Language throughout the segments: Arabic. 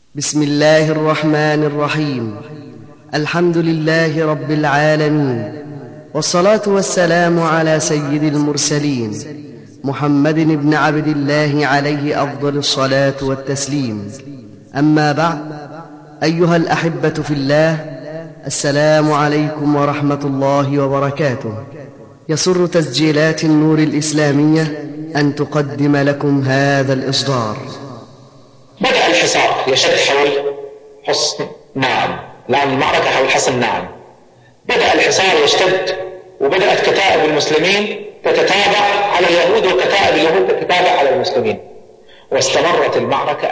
بسم الله الرحمن الرحيم. الحمد لله رب العالمين، والصلاة والسلام على سيد المرسلين محمد بن عبد الله عليه أفضل الصلاة والتسليم. أما بعد، أيها الأحبة في الله، السلام عليكم ورحمة الله وبركاته. يسر تسجيلات النور الإسلامية أن تقدم لكم هذا الإصدار. بدأ الحصار يشد حول حصن نعم. الآن المعركة حول حصن نعم. بدأ الحصار يشتد، وبدأت كتائب المسلمين تتتابع على اليهود، وكتائب اليهود تتتابع على المسلمين، واستمرت المعركة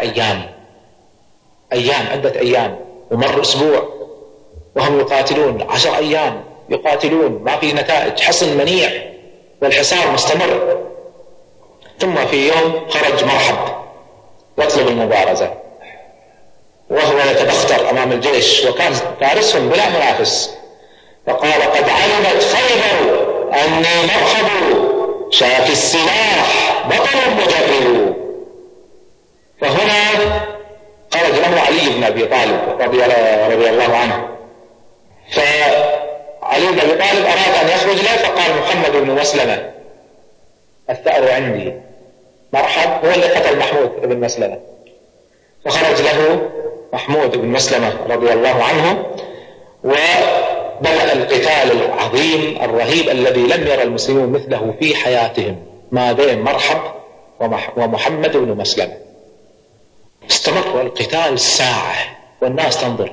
أيام عدة أيام، ومر أسبوع وهم يقاتلون، 10 أيام يقاتلون، ما في نتائج، حصن منيع والحصار مستمر. ثم في يوم خرج مرحب يطلب المبارزة، وهو يتبختر أمام الجيش، وكان فارسهم بلا منافس، فقال: قد علمت خيبر أني مرحب شاف السلاح بطل مجرب. فهنا خرج له علي بن أبي طالب رضي الله عنه، فعلي بن أبي طالب أراد أن يخرج له، فقال محمد بن مسلمة: الثأر عندي. مرحب هو اللي قتل محمود بن مسلمة، فخرج له محمود بن مسلمة رضي الله عنه، وبدأ القتال العظيم الرهيب الذي لم يرى المسلمون مثله في حياتهم ما بين مرحب ومحمد بن مسلمة. استمر القتال ساعة والناس تنظر،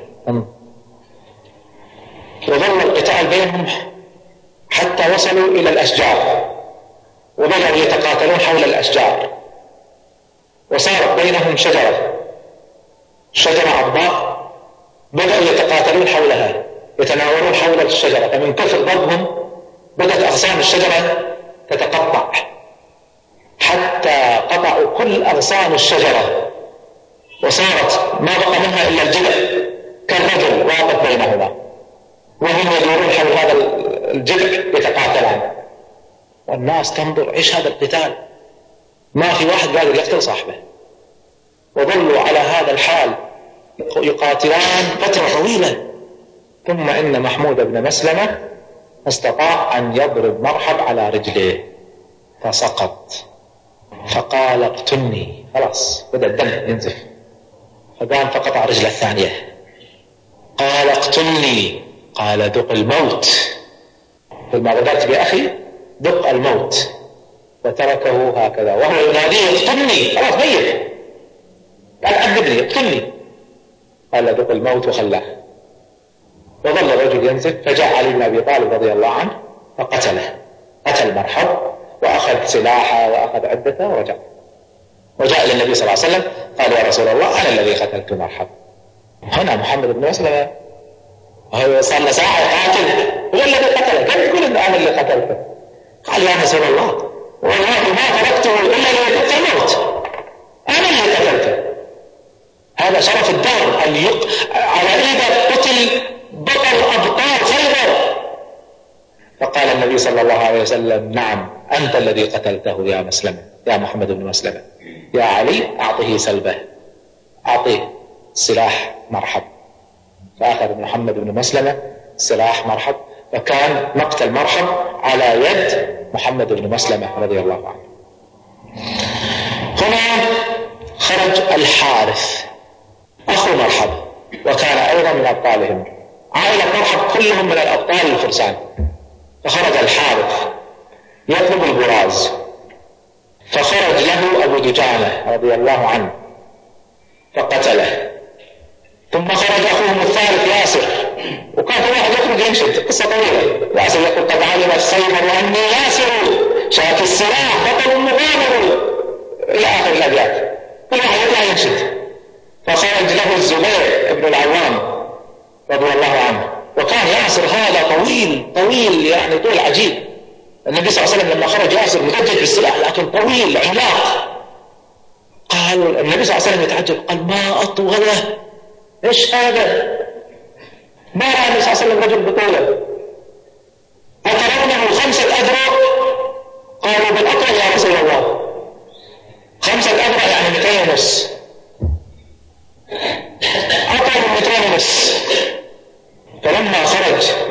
وظل القتال بينهم حتى وصلوا إلى الأشجار، وبدأوا يتقاتلون حول الأشجار، وصارت بينهم شجرة عضاء، بدأوا يتقاتلون حولها، يتناورون حول الشجرة، فمن كثر ضربهم بدأت أغصان الشجرة تتقطع، حتى قطعوا كل أغصان الشجرة، وصارت ما بقى منها إلا الجذع كالرجل واقف بينهما، وهم يدورون حول هذا الجذع يتقاتلان، والناس تنظر: إيش هذا القتال؟ ما في واحد قادر يقتل صاحبه. وظلوا على هذا الحال يقاتلان فترة طويلة، ثم إن محمود بن مسلمة استطاع أن يضرب مرحب على رجله فسقط، فقال: اقتلني. خلاص بدأ الدم ينزف، فقام فقطع رجله الثانية. قال: اقتلني. قال: دق الموت، فلما بدأت بأخي دق الموت، وتركه هكذا وهو يناديه: اقتلني، خلاص ميت، قال: عذبني، اقتلني. قال: دق الموت، وخلاه. وظل الرجل ينزف، فجاء علي بن أبي طالب رضي الله عنه فقتله، قتل مرحب وأخذ سلاحه وأخذ عدته ورجع، وجاء إلى النبي صلى الله عليه وسلم قال: يا رسول الله، أنا الذي قتلت مرحب. هنا محمد بن مسلمة وهو صار له ساعة يقاتل، هو الذي قتله، كيف تقول إن أنا اللي قتلته؟ قال: يا رسول الله، والله ما تركته إلا ليقتل الموت، أنا اللي قتلته. هذا شرف الدار على إيده قتل بطل أبطال خيبر. فقال النبي صلى الله عليه وسلم: نعم، أنت الذي قتلته يا مسلمة، يا محمد بن مسلمة. يا علي، أعطه سلبه، أعطيه سلاح مرحب. فأخذ محمد بن مسلمة سلاح مرحب، فكان مقتل مرحب على يد محمد بن مسلمة رضي الله عنه. هنا خرج الحارث أخو مرحب، وكان أيضا من أبطالهم، عائلة مرحب كلهم من الأبطال الفرسان. فخرج الحارث يطلب البراز، فخرج له أبو دجانة رضي الله عنه فقتله. ثم خرج أخوهم الثالث ياسر، وكان واحد يخرج ينشد، قصة طويلة. ياسر يقول: قد علمت خيبر وأني ياسر شاف السلاح بطل مغامر، إلى آخر الأبيات، كل واحد يطلع ينشد. فخرج له الزبير بن العوام رضي الله عنه، وكان ياسر هذا طويل يعني طول عجيب. النبي صلى الله عليه وسلم لما خرج ياسر مدجج بالسلاح لكن طويل عملاق، قال النبي صلى الله عليه وسلم يتعجب، قال: ما أطوله، إيش هذا؟ ما رأى النبي صلى الله عليه وسلم رجل بطوله. أترونه 5 أذرع؟ قالوا: بالأقرع يا رسول الله. 5 أذرع يعني 200 ونص.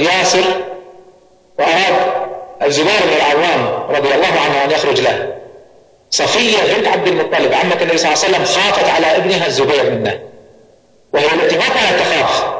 ياسر وأراد الزبير بن العوام رضي الله عنه أن يخرج له. صفية بنت عبد المطلب عمة النبي صلى الله عليه وسلم خافت على ابنها الزبير منه، وهي التي ما كانت تخاف،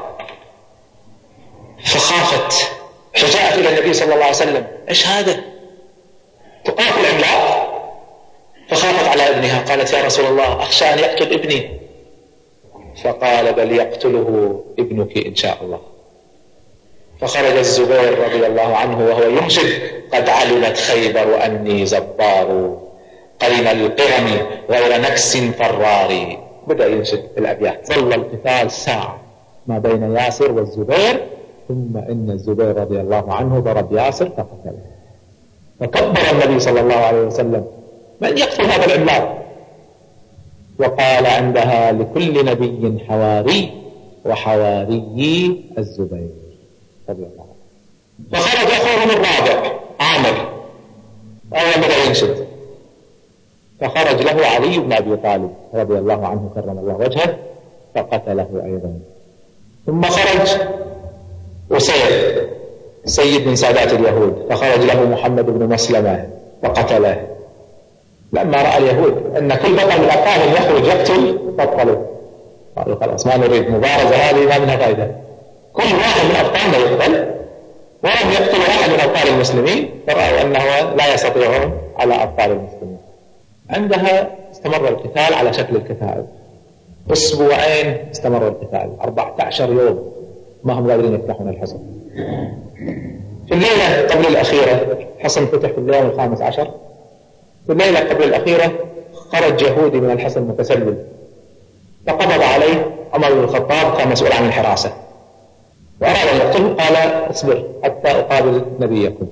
فخافت فجاءت إلى النبي صلى الله عليه وسلم: إيش هذا؟ تقاف العملاق. فخافت على ابنها، قالت: يا رسول الله أخشى أن يقتل ابني. فقال: بل يقتله ابنك إن شاء الله. فخرج الزبير رضي الله عنه وهو ينشد: قد علمت خيبر أني زبار قرن القرم غير نكس فرار. بدأ ينشد الأبيات. ظل القتال ساعة ما بين ياسر والزبير، ثم إن الزبير رضي الله عنه ضرب ياسر فقتله. فكبر النبي صلى الله عليه وسلم: من يقتل هذا العملاق؟ وقال عندها: لكل نبي حواري، وحواري الزبير رضي الله عنه. فخرج أخوهم الرابع عامر أول بدأ ينشد، فخرج له علي بن أبي طالب رضي الله عنه كرم الله وجهه فقتله أيضا. ثم خرج أسير سيد من سادات اليهود، فخرج له محمد بن مسلمة فقتله. لما رأى اليهود أن كل بطل من أبطالهم يخرج يقتل بطلوا، قالوا: خلاص ما نريد مبارزة، هذه ما منها فائدة. كل واحد من أبطالنا يقتل، ولم يقتل واحد من أبطال المسلمين، فرأوا أنه لا يستطيعون على أبطال المسلمين. عندها استمر القتال على شكل الكتائب، أسبوعين استمر القتال، 14 يوم ما هم قادرين يفتحون الحصن. في الليلة قبل الأخيرة، الحصن فتح في اليوم 15، في الليلة قبل الأخيرة خرج يهودي من الحصن متسلل، فقبض عليه عمر بن الخطاب، كان مسؤول عن الحراسة، وأراد أن يقتله. قال: اصبر حتى أقابل نبيكم.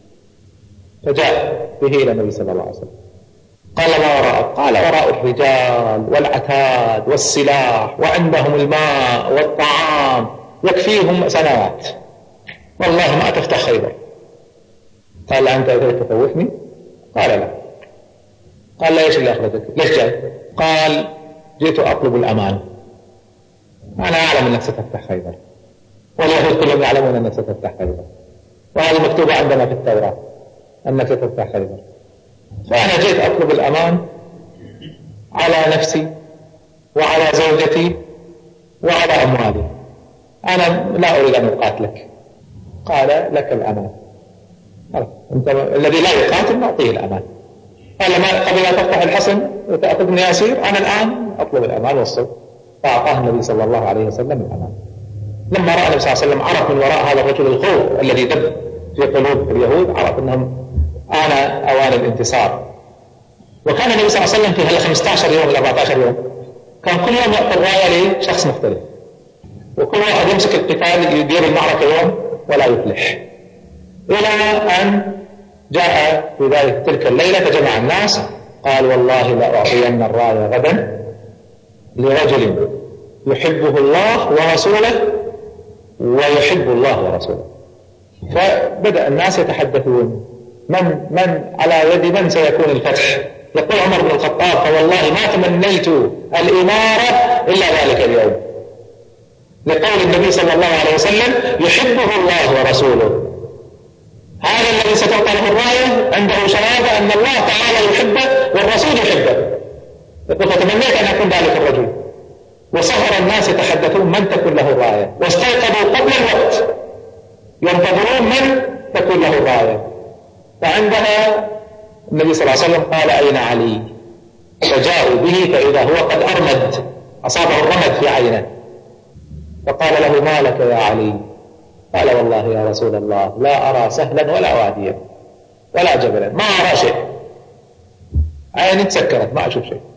فجاء به إلى النبي صلى الله عليه وسلم. قال: ما وراءك؟ قال: وراء الرجال والعتاد والسلاح، وعندهم الماء والطعام يكفيهم سنوات، والله ما تفتح خيبر. قال: أنت إذا تخوفني؟ قال: لا. قال: لا. إيش اللي أخرجك؟ ليش جاي؟ قال: جئت أطلب الأمان، أنا أعلم أنك ستفتح خيبر، واليهود كلهم يعلمون أنك ستفتح خيبر، وهذه مكتوبة عندنا في التوراة أنك ستفتح خيبر، فأنا جئت أطلب الأمان على نفسي وعلى زوجتي وعلى أموالي، أنا لا أريد أن أقاتلك. قال: لك الأمان. أنت الذي لا يقاتل نعطيه الأمان. قال: ما قبل أن تفتح الحصن وتأخذني ياسير، أنا الآن أطلب الأمان والصلح. فأعطاه النبي صلى الله عليه وسلم الأمان. لما رأى النبي صلى الله عليه وسلم عرف من وراء هذا الرجل الخوف الذي دب في قلوب اليهود، عرف أنهم آن أوان الانتصار. وكان النبي صلى الله عليه وسلم في 15 يوم 14 يوم كان كل يوم يعطي الراية لشخص مختلف، وكل واحد يمسك القتال يدير المعركة يوم ولا يفلح، إلى أن جاء في ذلك تلك الليلة فجمع الناس، قال: والله لأعطين الراية غدا لرجل يحبه الله ورسوله ويحب الله ورسوله. فبدأ الناس يتحدثون من على يد من سيكون الفتح. يقول عمر بن الخطاب: فوالله ما تمنيت الإمارة إلا ذلك اليوم، لقول النبي صلى الله عليه وسلم: يحبه الله ورسوله. هذا الذي ستعطى له الراية عنده شهادة أن الله تعالى يحبه والرسول يحبه. يقول: فتمنيت أن أكون ذلك الرجل. وسهر الناس يتحدثون من تكون له الراية، واستيقظوا قبل الوقت ينتظرون من تكون له الراية. فعندها النبي صلى الله عليه وسلم قال: أين علي؟ فجاءوا به فإذا هو قد أرمد، أصابه الرمد في عينه. فقال له: ما لك يا علي؟ قال: والله يا رسول الله لا أرى سهلا ولا واديا ولا جبلا، ما أرى شيء، عيني تسكرت ما أشوف شيء.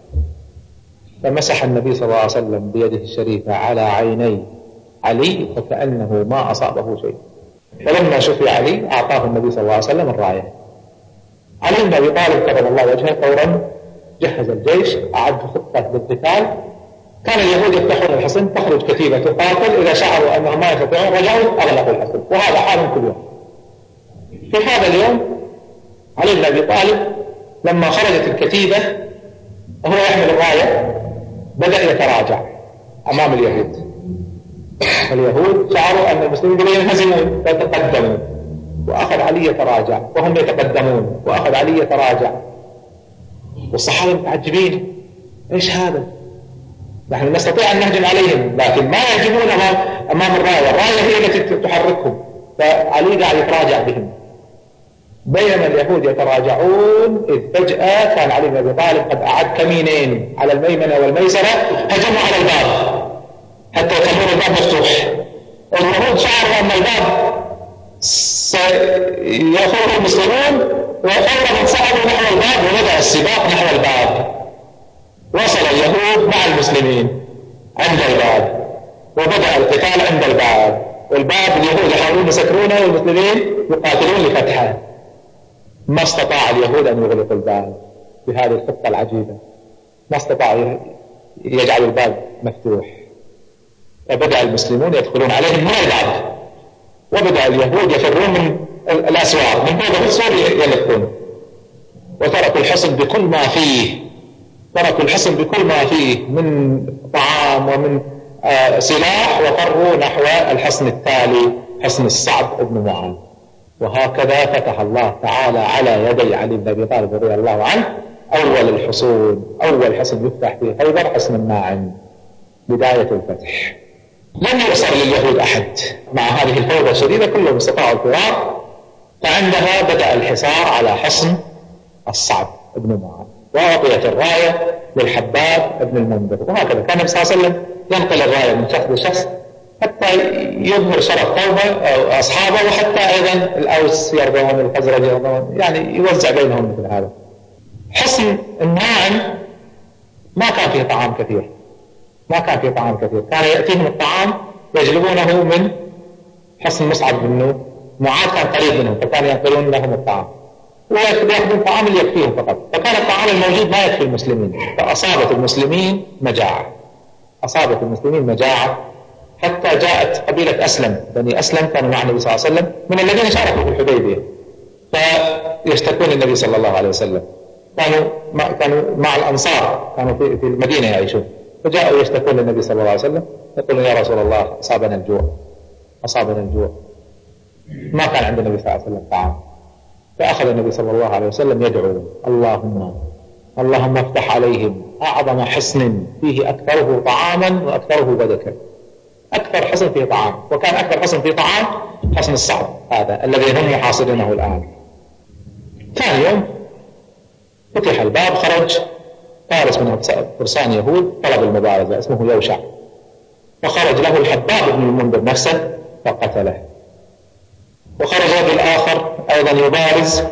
فمسح النبي صلى الله عليه وسلم بيده الشريفة على عيني علي فكأنه ما أصابه شيء. فلما شفي علي أعطاه النبي صلى الله عليه وسلم الراية. علي بن أبي طالب كرم الله وجهه فورا جهز الجيش، أعد خطة للقتال. كان اليهود يفتحون الحصن، تخرج كتيبة تقاتل، إذا شعروا أنهم ما يستطيعون رجعوا أغلقوا الحصن، وهذا حال كل يوم. في هذا اليوم علي بن أبي طالب لما خرجت الكتيبة وهو يحمل الراية بدأ يتراجع أمام اليهود، اليهود شعروا أن المسلمين ينهزمون فيتقدموا، وأخذ علي يتراجع، وهم يتقدمون وأخذ علي يتراجع، والصحابة متعجبين إيش هذا؟ نحن نستطيع أن نهجم عليهم لكن ما يهجمون أمام الراية هي التي تحركهم، فعلي قاعد يتراجع بهم. بينما اليهود يتراجعون إذ فجأة كان علي بن أبي طالب قد أعد كمينين على الميمنة والميسرة، هجموا على الباب حتى يخلون الباب مفتوح. اليهود شعروا أن الباب سيخوض المسلمون، وفورا انسحبوا نحو الباب وبدأ السباق نحو الباب. وصل اليهود مع المسلمين عند الباب وبدأ القتال عند الباب، والباب اليهود يحاولون يسكرونه والمسلمين يقاتلون لفتحه. ما استطاع اليهود أن يغلقوا الباب بهذه الخطة العجيبة، ما استطاعوا يجعلوا الباب مفتوح، فبدأ المسلمون يدخلون عليهم من الباب، وبدأ اليهود يفرون من الأسوار، من فوق السور يلقون، وتركوا الحصن بكل ما فيه، تركوا الحصن بكل ما فيه من طعام ومن سلاح، وفروا نحو الحصن التالي حصن الصعب بن معاذ. وهكذا فتح الله تعالى على يدي علي بن أبي طالب رضي الله عنه أول الحصون، أول حصن يفتح في خيبر حصن الناعم، بداية الفتح. لم يؤسر لليهود أحد مع هذه الفوضى الشديدة، كلهم استطاعوا الفرار، فعندها بدأ الحصار على حصن الصعب بن معاذ، وأعطيت الراية للحباب بن المنذر. وهكذا كان النبي صلى الله عليه وسلم ينقل الراية من شخص لشخص حتى يظهر شرف قومه أو أصحابه، وحتى أيضا الأوس يرضون الخزرج يرضون، يعني يوزع بينهم مثل هذا. حصن الناعم ما كان فيه طعام كثير، ما كان فيه طعام كثير، كان يأتيهم الطعام يجلبونه من حصن مصعب بن معاذ، كان قريب منهم، فكانوا ينقلون لهم الطعام ويأخذون الطعام اللي يكفيهم فقط، فكان الطعام الموجود ما يكفي المسلمين، فأصابت المسلمين مجاعة، أصابت المسلمين مجاعة، حتى جاءت قبيلة أسلم، بني أسلم كانوا مع النبي صلى الله عليه وسلم من الذين شاركوا في الحديبية، فيشتكون النبي صلى الله عليه وسلم. كانوا مع الأنصار، كانوا في المدينة يعيشون، فجاءوا يشتكون للنبي صلى الله عليه وسلم، يقولون يا رسول الله أصابنا الجوع، أصابنا الجوع، ما كان عند النبي صلى الله عليه وسلم طعام. فأخذ النبي صلى الله عليه وسلم يدعو اللهم افتح عليهم أعظم حصن فيه أكثره طعاما وأكثره بدكا، أكثر حصن فيه طعام، وكان أكثر حصن فيه طعام حصن الصعب هذا الذي هم محاصرينه الآن. ثاني يوم فتح الباب، خرج فارس من فرسان يهود طلب المبارزة اسمه يوشع، فخرج له الحباب بن المنذر نفسه فقتله، وخرج رجل آخر أيضا يبارز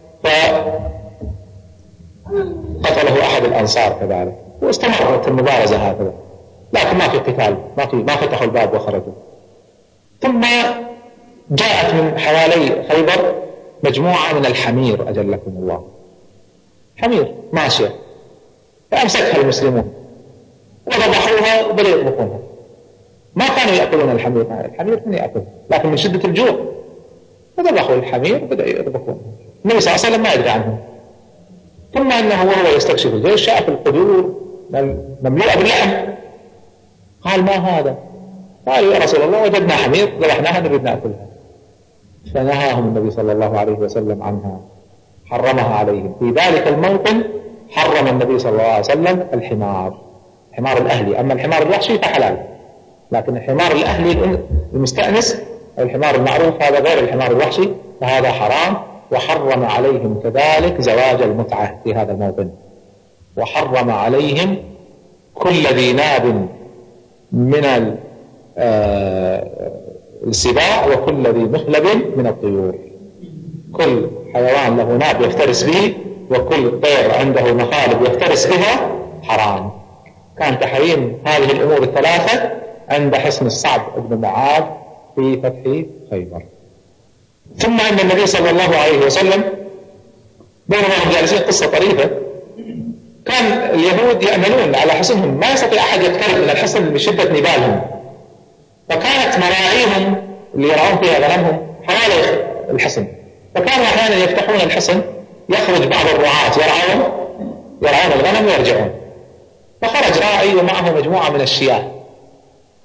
فقتله أحد الأنصار كذلك، واستمرت المبارزة هكذا، لكن ما في قتال، ما فتحوا الباب وخرجوا. ثم جاءت من حوالي خيبر مجموعة من الحمير أجلكم الله، حمير ماشية، فأمسكها المسلمون وذبحوها وبدأوا يطبخونها. ما كانوا يأكلون الحمير من يأكل، لكن من شدة الجوع فذبحوا الحمير وبدأوا يطبخونها. النبي صلى الله عليه وسلم ما يدري عنهم، ثم أنه وهو يستكشف الجيش شاف القدور مملوءة باللحم، قال ما هذا؟ قالوا يا رسول الله وجدنا حمير ذبحناها نريد نأكلها، فنهاهم النبي صلى الله عليه وسلم عنها، حرمها عليهم. في ذلك الموطن حرم النبي صلى الله عليه وسلم الحمار الأهلي، أما الحمار الوحشي فحلال، لكن الحمار الأهلي المستأنس أو الحمار المعروف هذا غير الحمار الوحشي، فهذا حرام. وحرم عليهم كذلك زواج المتعة في هذا الموطن، وحرم عليهم كل ذي ناب من السباع وكل ذي مخلب من الطيور، كل حيوان له ناب يفترس به وكل طير عنده مخالب يفترس بها حرام. كان تحريم هذه الأمور الثلاثة عند حصن الصعب بن معاذ في فتح خيبر. ثم أن النبي صلى الله عليه وسلم بينما هم جالسين، قصة طريفة، كان اليهود يأمنون على حصنهم، ما يستطيع أحد يقترب من الحصن من شدة نبالهم، فكانت مراعيهم اللي يرعون فيها غنمهم حوالي الحصن، فكانوا أحيانا يفتحون الحصن، يخرج بعض الرعاة يرعون الغنم ويرجعون، فخرج راعي ومعه مجموعة من الشياه،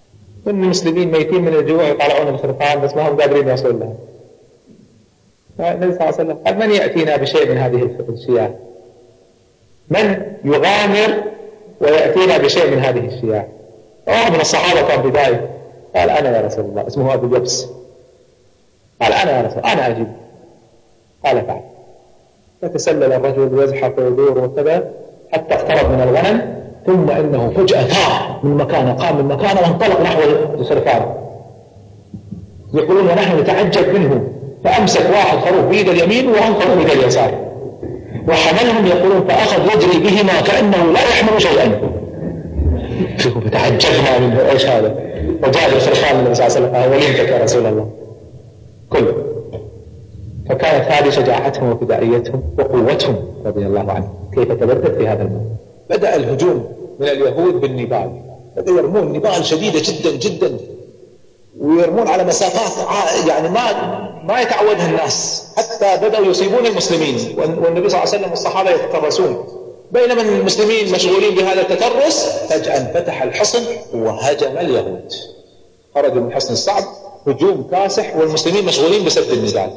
من المسلمين ميتين من الجوع يطالعون الخرفان بس ما هم قادرين يوصلون لها. النبي صلى الله عليه وسلم قال: من يأتينا بشيء من هذه الشياه؟ من يغامر ويأتينا بشيء من هذه الشياه؟ واحد من الصحابة كان في ذلك قال: أنا يا رسول الله. اسمه أبو جبس. قال: أنا يا رسول الله، أنا أجيب. قال: فعل. فتسلل الرجل ويزحف ويدور وكذا حتى اقترب من الغنم، ثم إنه فجأة ثار من مكانه، قام من مكانه وانطلق نحو الخرفان. يقولون ونحن نتعجب منه، فأمسك واحد خروف بيد اليمين وأنقذ بيد اليسار وحملهم، يقولون فأخذ يجري بهما كأنه لا يحمل شيئا. شوفوا فتعجبنا منه، ايش هذا؟ وجاء بالخرفان النبي صلى الله عليه وسلم: أوليتك يا رسول الله كله. فكانت هذه شجاعتهم وفدائيتهم وقوتهم رضي الله عنهم. كيف تبدت في هذا الموضوع؟ بدأ الهجوم من اليهود بالنبال، بدأوا يرمون نبال شديدة جدا جدا، ويرمون على مسافات يعني ما يتعودها الناس، حتى بدأوا يصيبون المسلمين، والنبي صلى الله عليه وسلم والصحابة يتترسون. بينما المسلمين مشغولين بهذا التترس، فجأة انفتح الحصن وهجم اليهود. خرجوا من حصن الصعب هجوم كاسح، والمسلمين مشغولين بسد النبال،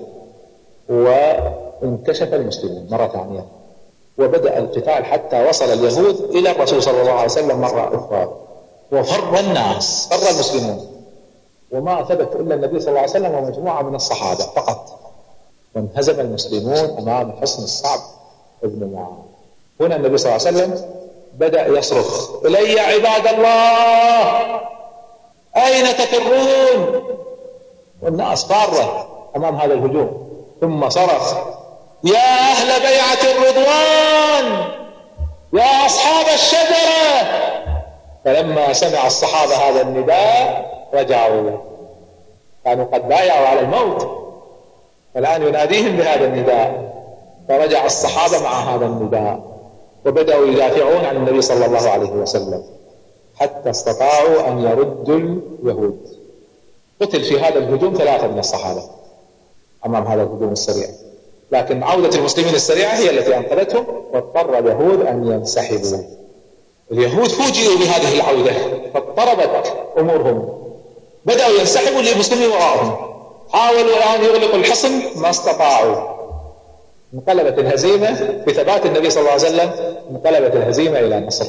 وانكشف المسلمون مرة ثانية، وبدأ القتال حتى وصل اليهود إلى الرسول صلى الله عليه وسلم مرة أخرى، وفر الناس، فر المسلمون، وما ثبت إلا النبي صلى الله عليه وسلم ومجموعة من الصحابة فقط، وانهزم المسلمون أمام حصن الصعب ابن معاذ. هنا النبي صلى الله عليه وسلم بدأ يصرخ: إلي عباد الله، أين تفرون؟ والناس فارة أمام هذا الهجوم. ثم صرخ: يا أهل بيعة الرضوان، يا أصحاب الشجرة. فلما سمع الصحابة هذا النداء رجعوا، كانوا قد بايعوا على الموت، الآن يناديهم بهذا النداء، فرجع الصحابة مع هذا النداء وبدأوا يدافعون عن النبي صلى الله عليه وسلم حتى استطاعوا أن يردوا اليهود. قتل في هذا الهجوم 3 من الصحابة أمام هذا الهجوم السريع، لكن عودة المسلمين السريعة هي التي أنقذتهم، واضطر اليهود أن ينسحبوا. اليهود فوجئوا بهذه العودة فاضطربت أمورهم، بدأوا ينسحبوا للمسلمين وراءهم، حاولوا أن يغلقوا الحصن ما استطاعوا. انقلبت الهزيمة بثبات النبي صلى الله عليه وسلم، انقلبت الهزيمة إلى نصر،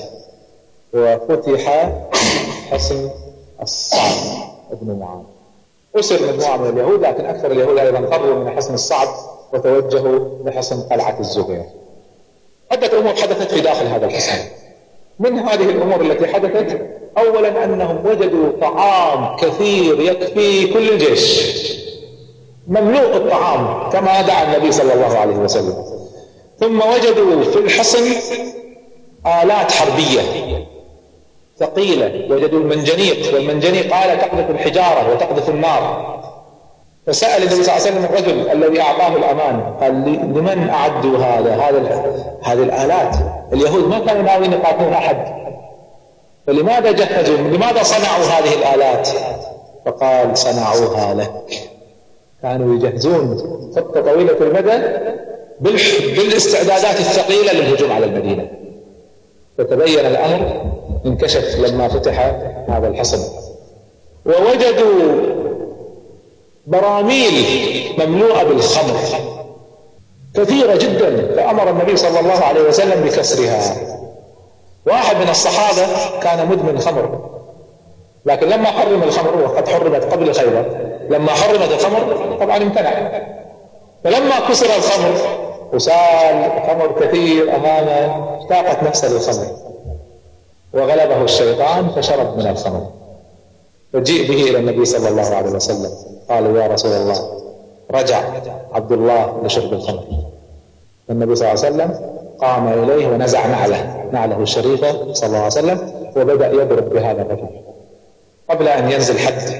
وفتح حصن الصعب ابن معاذ. أسر مجموعة من اليهود، لكن أكثر اليهود أيضا فروا من حصن الصعب وتوجهوا لحصن قلعة الزبير. عدة أمور حدثت في داخل هذا الحصن. من هذه الأمور التي حدثت: أولا أنهم وجدوا طعام كثير يكفي كل الجيش، مملوء الطعام كما دعا النبي صلى الله عليه وسلم. ثم وجدوا في الحصن آلات حربية ثقيلة، وجدوا المنجنيق، والمنجنيق آلة تقذف الحجارة وتقذف النار. فسأل النبي صلى الله عليه وسلم الرجل الذي أعطاه الأمان، قال: لمن أعدوا هذه الآلات؟ اليهود ما كانوا ناويين يقاتلون أحد، فلماذا جهزوا؟ لماذا صنعوا هذه الآلات؟ فقال: صنعوها لك. كانوا يجهزون خطة طويلة المدى بالاستعدادات الثقيلة للهجوم على المدينة. فتبين الأمر، انكشف لما فتح هذا الحصن. ووجدوا براميل مملوءة بالخمر كثيرة جدا، فأمر النبي صلى الله عليه وسلم بكسرها. واحد من الصحابة كان مدمن خمر، لكن لما حرم الخمر، وقد حرمت قبل خيبر، لما حرمت الخمر طبعا امتنع، فلما كسر الخمر وسال خمر كثير أمامه، اشتاقت نفسه للخمر وغلبه الشيطان فشرب من الخمر. فجيء به إلى النبي صلى الله عليه وسلم، قالوا: يا رسول الله، رجع عبد الله لشرب الخمر. فالنبي صلى الله عليه وسلم قام إليه ونزع نعله الشريفة صلى الله عليه وسلم، وبدأ يضرب بهذا الرجل قبل أن ينزل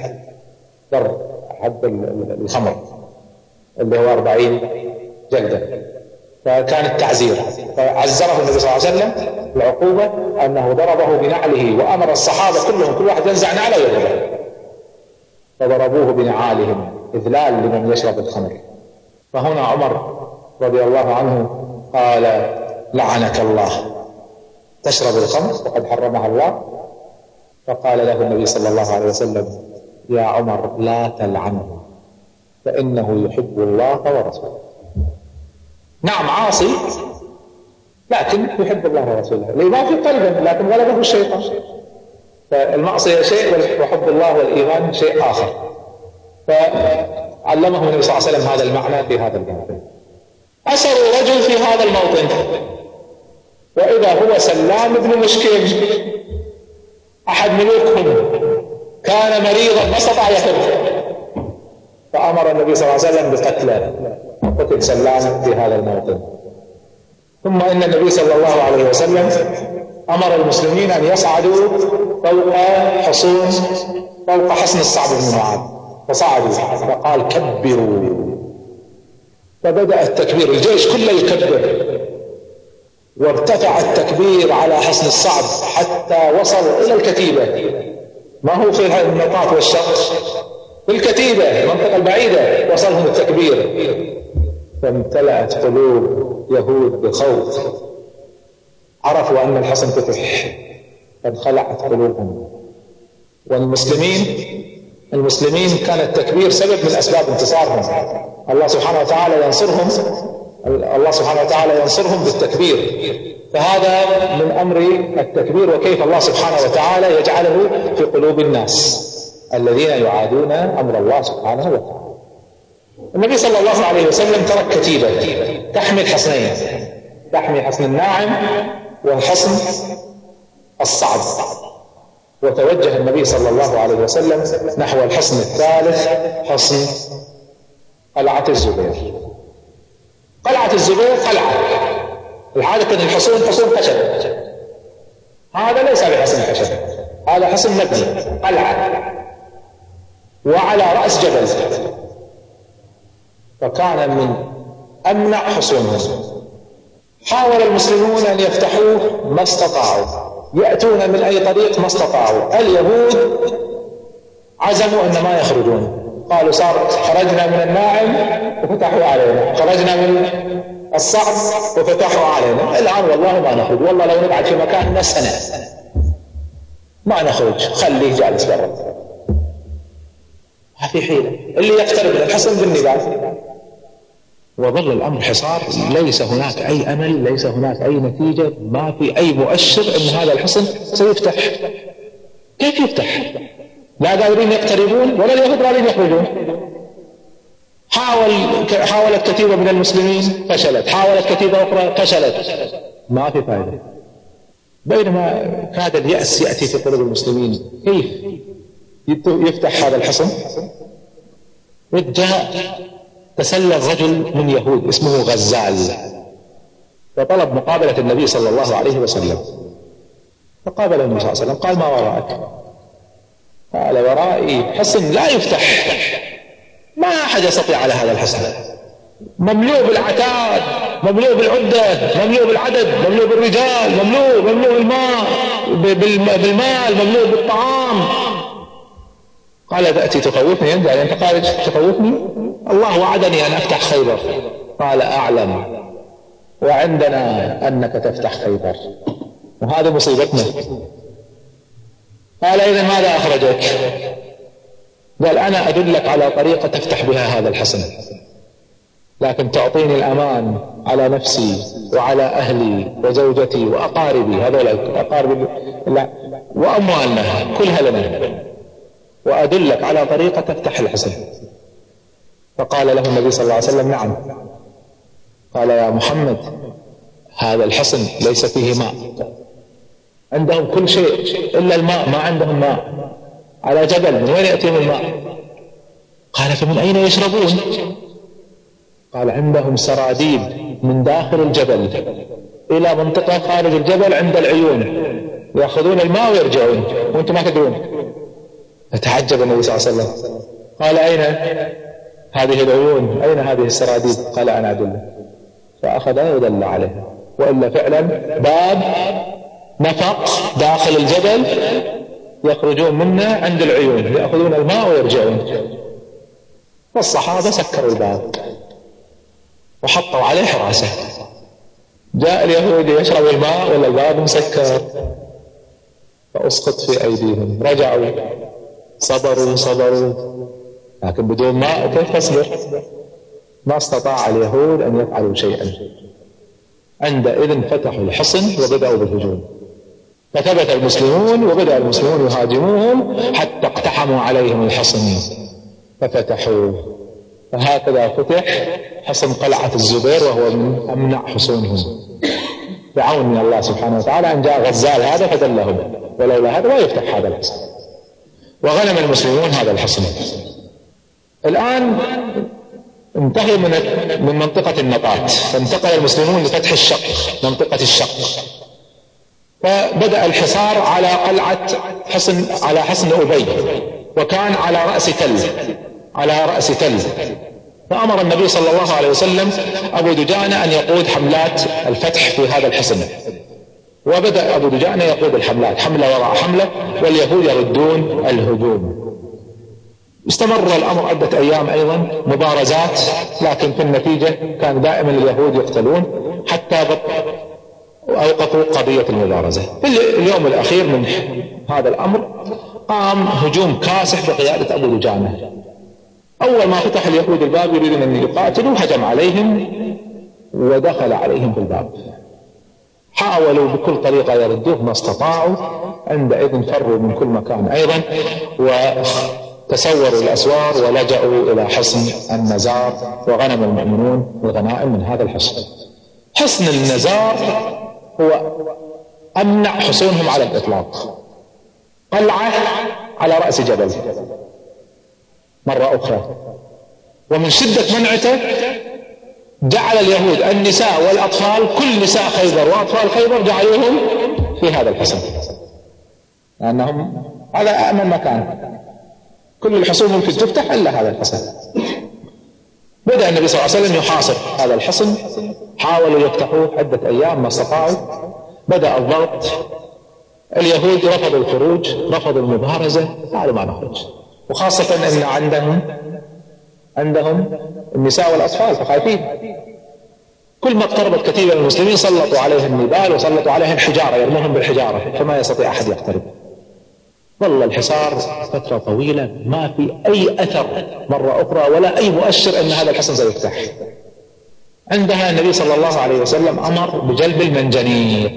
حد الخمر اللي هو 40 جلدة. فكان التعزير، فعزره النبي صلى الله عليه وسلم. العقوبة أنه ضربه بنعله، وأمر الصحابة كلهم كل واحد ينزع نعله ويضربه، فضربوه بنعالهم إذلال لمن يشرب الخمر. فهنا عمر رضي الله عنه قال: لعنك الله، تشرب الخمر وقد حرمها الله؟ فقال له النبي صلى الله عليه وسلم: يا عمر لا تلعنه فإنه يحب الله ورسوله. نعم عاصي لكن يحب الله ورسوله، الإيمان في قلبه لكن غلبه الشيطان. فالمعصية شيء وحب الله والإيمان شيء آخر. فعلمه النبي صلى الله عليه وسلم هذا المعنى في هذا الموطن. أسروا رجل في هذا الموطن وإذا هو سلام بن مشكين أحد ملوكهم، كان مريضا ما استطاع يفر، فأمر النبي صلى الله عليه وسلم بقتله، قتل سلام في هذا الموطن. ثم إن النبي صلى الله عليه وسلم أمر المسلمين أن يصعدوا فوق حصون، فوق حصن الصعب بن معاذ، فصعدوا فقال: كبروا. فبدأ التكبير، الجيش كله يكبر، وارتفع التكبير على حصن الصعب حتى وصل إلى الكتيبة، ما هو في النقاط والشق، في الكتيبة المنطقة البعيدة وصلهم التكبير. فامتلأت قلوب يهود بخوف، عرفوا أن الحصن فتح، فانخلعت قلوبهم. والمسلمين كان التكبير سبب من أسباب انتصارهم. الله سبحانه وتعالى ينصرهم بالتكبير. فهذا من أمر التكبير، وكيف الله سبحانه وتعالى يجعله في قلوب الناس الذين يعادون أمر الله سبحانه وتعالى. النبي صلى الله عليه وسلم ترك كتيبة تحمي الحصنين، تحمي حصن الناعم وحصن الصعب، وتوجه النبي صلى الله عليه وسلم نحو الحصن الثالث، حصن قلعة الزبير. قلعة الزبير قلعة، العادة أن الحصون حصون خشب، هذا ليس بحصن خشب، هذا حصن مبني قلعة وعلى رأس جبل، فكان من أمنع حصونهم. حاول المسلمون أن يفتحوه ما استطاعوا، يأتون من أي طريق ما استطاعوا. اليهود عزموا أن ما يخرجون، قالوا خرجنا من الناعم وفتحوا علينا، خرجنا من الصعب وفتحوا علينا، الآن والله ما نخرج، والله لو نقعد في مكاننا سنة ما نخرج، خليه جالس برا. ما في حيلة، اللي يقترب من الحصن بالنبال. وظل الأمر حصار، ليس هناك أي أمل، ليس هناك أي نتيجة، ما في أي مؤشر أن هذا الحصن سيفتح. كيف يفتح؟ لا قادرين يقتربون ولا اليهود قادرين يخرجون. حاولت كتيبة من المسلمين فشلت، حاولت كتيبة أخرى فشلت، ما في فائدة. بينما كاد اليأس يأتي في قلوب المسلمين، كيف يفتح هذا الحصن؟ وجاء تسلل رجل من يهود اسمه غزال، فطلب مقابلة النبي صلى الله عليه وسلم، فقابله النبي صلى الله عليه وسلم، قال: ما وراءك؟ قال: ورائي حصن لا يفتح، ما أحد يستطيع على هذا الحصن، مملوء بالعتاد، مملوء بالعدة، مملوء بالعدد، مملوء بالرجال، مملوء الماء بالمال، مملوء بالطعام. قال: تأتي تخوفني أنت؟ أنت خارج تخوفني؟ الله وعدني أن أفتح خيبر. قال: أعلم، وعندنا أنك تفتح خيبر، وهذا مصيبتنا. قال: إذن ماذا أخرجك؟ قال: أنا أدلك على طريقة تفتح بها هذا الحصن، لكن تعطيني الأمان على نفسي وعلى أهلي وزوجتي وأقاربي، هذول أقاربي لا وأموالنا كلها لنا، وأدلك على طريقة تفتح الحصن. فقال له النبي صلى الله عليه وسلم: نعم. قال: يا محمد، هذا الحصن ليس فيه ماء، عندهم كل شيء إلا الماء، ما عندهم ماء، على جبل، من وين يأتيهم الماء؟ قال: فمن أين يشربون؟ قال: عندهم سراديب من داخل الجبل إلى منطقة خارج الجبل عند العيون، يأخذون الماء ويرجعون وأنتم ما تدرون. فتعجب النبي صلى الله عليه وسلم، قال: أين هذه العيون؟ أين هذه السراديب؟ قال: أنا أدلك. فأخذ يدل عليها، وإلا فعلا باب نفق داخل الجبل يخرجون منه عند العيون، يأخذون الماء ويرجعون. والصحابة سكروا الباب وحطوا عليه حراسة. جاء اليهودي يشرب الماء ولا الباب مسكر؟ فأسقط في أيديهم، رجعوا صبروا لكن بدون ماء كيف تصبر؟ ما استطاع اليهود أن يفعلوا شيئا. عندئذ فتحوا الحصن وبدأوا بالهجوم، فثبت المسلمون وبدأ المسلمون يهاجموهم حتى اقتحموا عليهم الحصن ففتحوه. فهكذا فتح حصن قلعة الزبير وهو من أمنع حصونهم بعون من الله سبحانه وتعالى، أن جاء غزال هذا فدلهم، ولولا هذا ما يفتح هذا الحصن. وغنم المسلمون هذا الحصن. الآن انتهوا من منطقة النقاط، فانتقل المسلمون لفتح الشق، منطقة الشق. فبدأ الحصار على قلعة على حصن أبي، وكان على رأس تل. فأمر النبي صلى الله عليه وسلم أبو دجانة أن يقود حملات الفتح في هذا الحصن، وبدأ أبو دجانة يقود الحملات حملة وراء حملة، واليهود يردون الهجوم. استمر الأمر عدة أيام أيضا مبارزات، لكن في النتيجة كان دائما اليهود يقتلون حتى أوقفوا قضية المبارزة. في اليوم الأخير من هذا الأمر قام هجوم كاسح بقيادة أبو دجانة. أول ما فتح اليهود الباب يريدون أن يقاتلوا، هجم عليهم ودخل عليهم بالباب. حاولوا بكل طريقة يردوه ما استطاعوا. عندئذ فروا من كل مكان أيضا وتسوروا الأسوار ولجأوا إلى حصن النزار، وغنم المؤمنون الغنائم من هذا الحصن. حصن النزار هو أمنع حصونهم على الإطلاق، قلعة على رأس جبل مرة أخرى، ومن شدة منعته جعل اليهود النساء والأطفال، كل نساء خيبر وأطفال خيبر جعلوهم في هذا الحصن، لأنهم هذا أمن مكان، كل الحصون ممكن تفتح إلا هذا الحصن. بدأ النبي صلى الله عليه وسلم يحاصر هذا الحصن، حاولوا يفتحوه عدة أيام ما استطاعوا. بدأ الضغط، اليهود رفضوا الخروج، رفضوا المبارزة، قالوا ما نخرج، وخاصة أن عندهم النساء والأطفال فخايفين. كل ما اقتربت كتيبة من المسلمين سلطوا عليهم النبال وسلطوا عليهم الحجارة، يرموهم بالحجارة فما يستطيع أحد يقترب. ظل الحصار فترة طويلة ما في أي أثر مرة أخرى ولا أي مؤشر أن هذا الحصن سيفتح. عندها النبي صلى الله عليه وسلم أمر بجلب المنجنيق،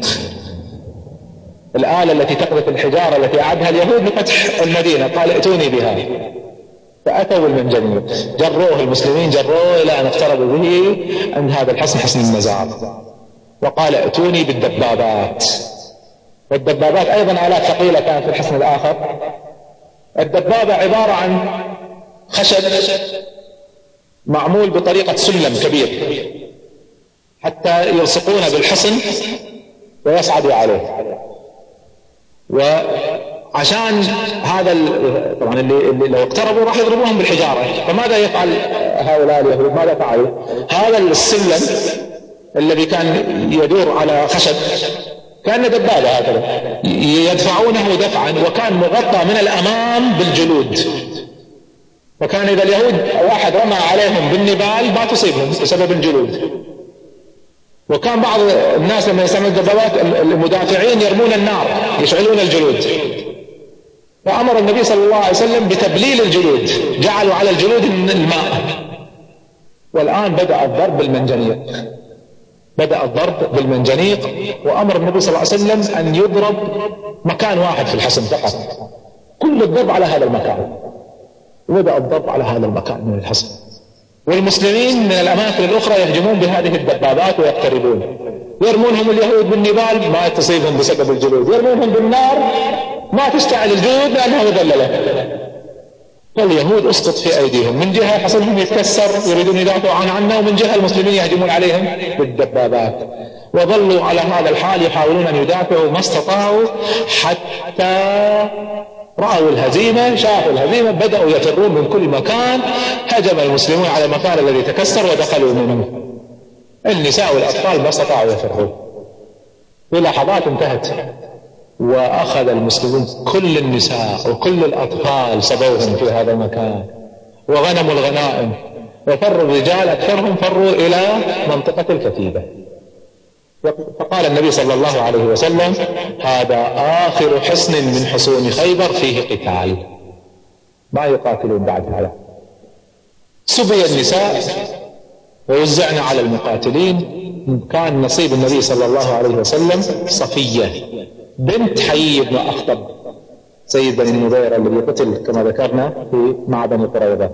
الآلة التي تقذف الحجارة التي أعدها اليهود لفتح المدينة، قال ائتوني بها. فأتوا بالمنجنيق، جروه المسلمين، جروه إلى أن اقتربوا به عند هذا الحصن، حصن النزار، وقال ائتوني بالدبابات. والدبابات أيضا آلات ثقيلة كانت في الحصن الآخر. الدبابة عبارة عن خشب معمول بطريقة سلم كبير حتى يلصقون بالحصن ويصعدوا عليه. وعشان هذا طبعا اللي لو اقتربوا راح يضربوهم بالحجارة، فماذا يفعل هؤلاء اليهود؟ ماذا فعلوا؟ هذا السلم الذي كان يدور على خشب كان دبابة هكذا، يدفعونه دفعا، وكان مغطى من الأمام بالجلود، وكان إذا اليهود واحد رمى عليهم بالنبال ما تصيبهم بسبب الجلود. وكان بعض الناس لما يستعملوا الدبابات المدافعين يرمون النار يشعلون الجلود، فأمر النبي صلى الله عليه وسلم بتبليل الجلود، جعلوا على الجلود الماء. والآن بدأ الضرب بالمنجنيق، وأمر النبي صلى الله عليه وسلم أن يضرب مكان واحد في الحصن فقط، كل الضرب على هذا المكان. وبدأ الضرب على هذا المكان من الحصن، والمسلمين من الأماكن الأخرى يهجمون بهذه الدبابات ويقتربون، يرمونهم اليهود بالنبال ما تصيبهم بسبب الجلود، يرمونهم بالنار ما تشتعل الجلود لأنها مذللة. فاليهود اسقط في أيديهم، من جهة حصنهم يتكسر يريدون يدافعوا عنه، ومن جهة المسلمين يهجمون عليهم بالدبابات. وظلوا على هذا الحال يحاولون أن يدافعوا ما استطاعوا حتى رأوا الهزيمة، شافوا الهزيمة، بدأوا يفرون من كل مكان. هجم المسلمون على المكان الذي تكسر ودخلوا منه، النساء والأطفال ما استطاعوا يفرون. في لحظات انتهت، وأخذ المسلمون كل النساء وكل الأطفال صبوهم في هذا المكان، وغنموا الغنائم، وفروا الرجال أكثرهم فروا إلى منطقة الكتيبة. فقال النبي صلى الله عليه وسلم: هذا آخر حصن من حصون خيبر فيه قتال، ما يقاتلون بعد هذا. سبي النساء ووزعنا على المقاتلين. كان نصيب النبي صلى الله عليه وسلم صفية بنت حيي بن أخطب سيد بني النضير الذي قتل كما ذكرنا في مع بني قريظة.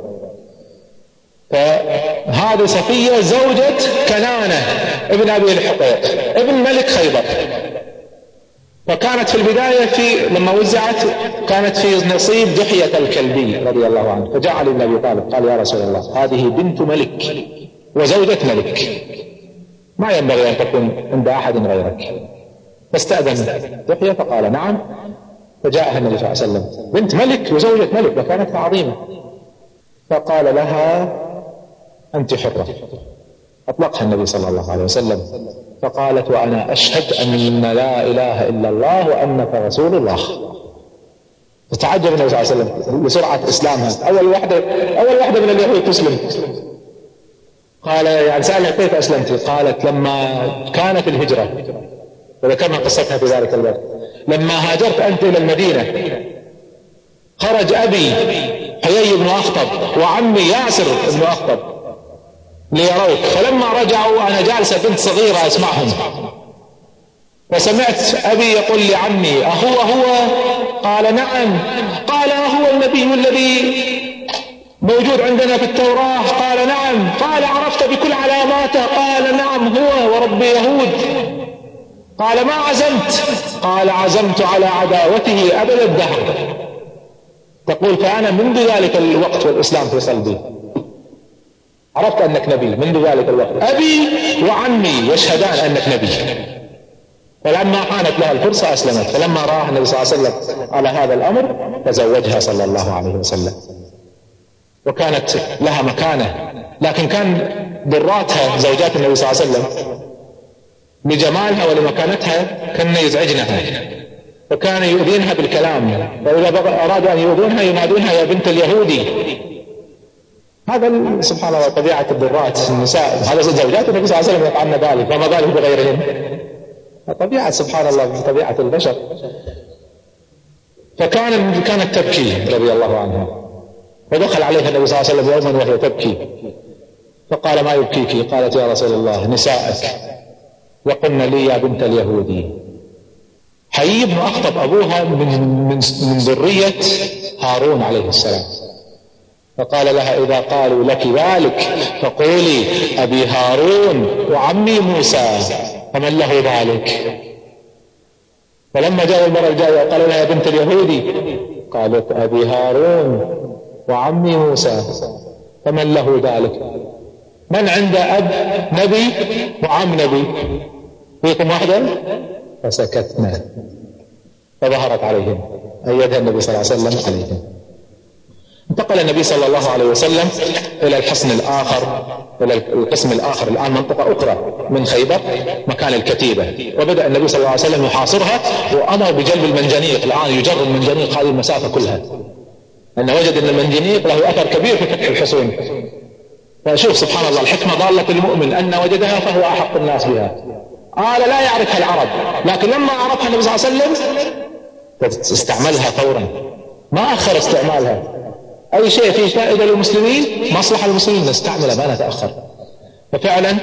فهذه صفية زوجة كنانة ابن أبي الحقيق ابن ملك خيبر. فكانت في البداية لما وزعت كانت في نصيب دحية الكلبي رضي الله عنه. فجاء علي بن أبي طالب قال: يا رسول الله، هذه بنت ملك وزوجة ملك، ما ينبغي أن تكون عند أحد غيرك. فاستأذن دحية فقال: نعم. فجاءها النبي صلى الله عليه وسلم، بنت ملك وزوجة ملك، وكانت عظيمة. فقال لها: أنت حرة. أطلقها النبي صلى الله عليه وسلم. فقالت: وأنا أشهد أن لا إله إلا الله وأنك رسول الله. فتعجب النبي صلى الله عليه وسلم لسرعة إسلامها. أول واحدة من اليهود تسلم. قال: يعني سألها: كيف أسلمت؟ قالت: لما كانت الهجرة، وذكرنا قصتها في ذلك الوقت، لما هاجرت أنت إلى المدينة خرج أبي حيي بن أخطب وعمي ياسر بن أخطب ليروك، فلما رجعوا أنا جالسة بنت صغيرة أسمعهم، فسمعت أبي يقول لعمي: أهو؟ قال: نعم. قال: أهو النبي الذي موجود عندنا في التوراة؟ قال: نعم. قال: عرفت بكل علاماته؟ قال: نعم هو ورب يهود. قال: ما عزمت؟ قال: عزمت على عداوته أبد الدهر. تقول: فأنا منذ ذلك الوقت والإسلام في قلبي عرفت أنك نبي. منذ ذلك الوقت أبي وعمي يشهدان أنك نبي. فلما حانت لها الفرصة أسلمت. فلما رأى النبي صلى الله عليه وسلم على هذا الأمر تزوجها صلى الله عليه وسلم، وكانت لها مكانة. لكن كان ضراتها زوجات النبي صلى الله عليه وسلم لجمالها ولمكانتها كان يزعجنها، فكان يؤذينها بالكلام، وإذا أرادوا أن يؤذونها ينادونها: يا بنت اليهودي. هذا سبحان الله طبيعة الضرات النساء. هذا زوجات النبي صلى الله عليه وسلم يفعلن ذلك، فما بالك بغيرهن. طبيعة سبحان الله طبيعة البشر. فكانت تبكي رضي الله عنها. فدخل عليها النبي صلى الله عليه وسلم يوما وهي تبكي، فقال: ما يبكيك؟ قالت: يا رسول الله، نسائك وقلن لي يا بنت اليهودي. حيي بن أخطب أبوها من ذرية هارون عليه السلام. فقال لها: إذا قالوا لك ذلك فقولي: أبي هارون وعمي موسى، فمن له ذلك؟ فلما جاء المرة الجاية وقال لها: يا بنت اليهودي، قالت: أبي هارون وعمي موسى، فمن له ذلك؟ من عنده أب نبي وعم نبي؟ فيكم واحدة؟ فسكتنا. فظهرت عليهم، أيدها النبي صلى الله عليه وسلم عليهم. انتقل النبي صلى الله عليه وسلم إلى الحصن الآخر، إلى القسم الآخر، الآن منطقة أخرى من خيبر مكان الكتيبة. وبدأ النبي صلى الله عليه وسلم يحاصرها، وأمر بجلب المنجنيق. الآن يجر المنجنيق هذه المسافة كلها، لأنه وجد أن المنجنيق له أثر كبير في فتح الحصون. فشوف سبحان الله الحكمة ضالة المؤمن، أن وجدها فهو أحق الناس بها. لا يعرفها العرب، لكن لما عرفها النبي صلى الله عليه وسلم استعملها فورا، ما أخر استعمالها. أي شيء فيه فائدة للمسلمين، مصلحة للمسلمين، نستعمله ما نتأخر. ففعلا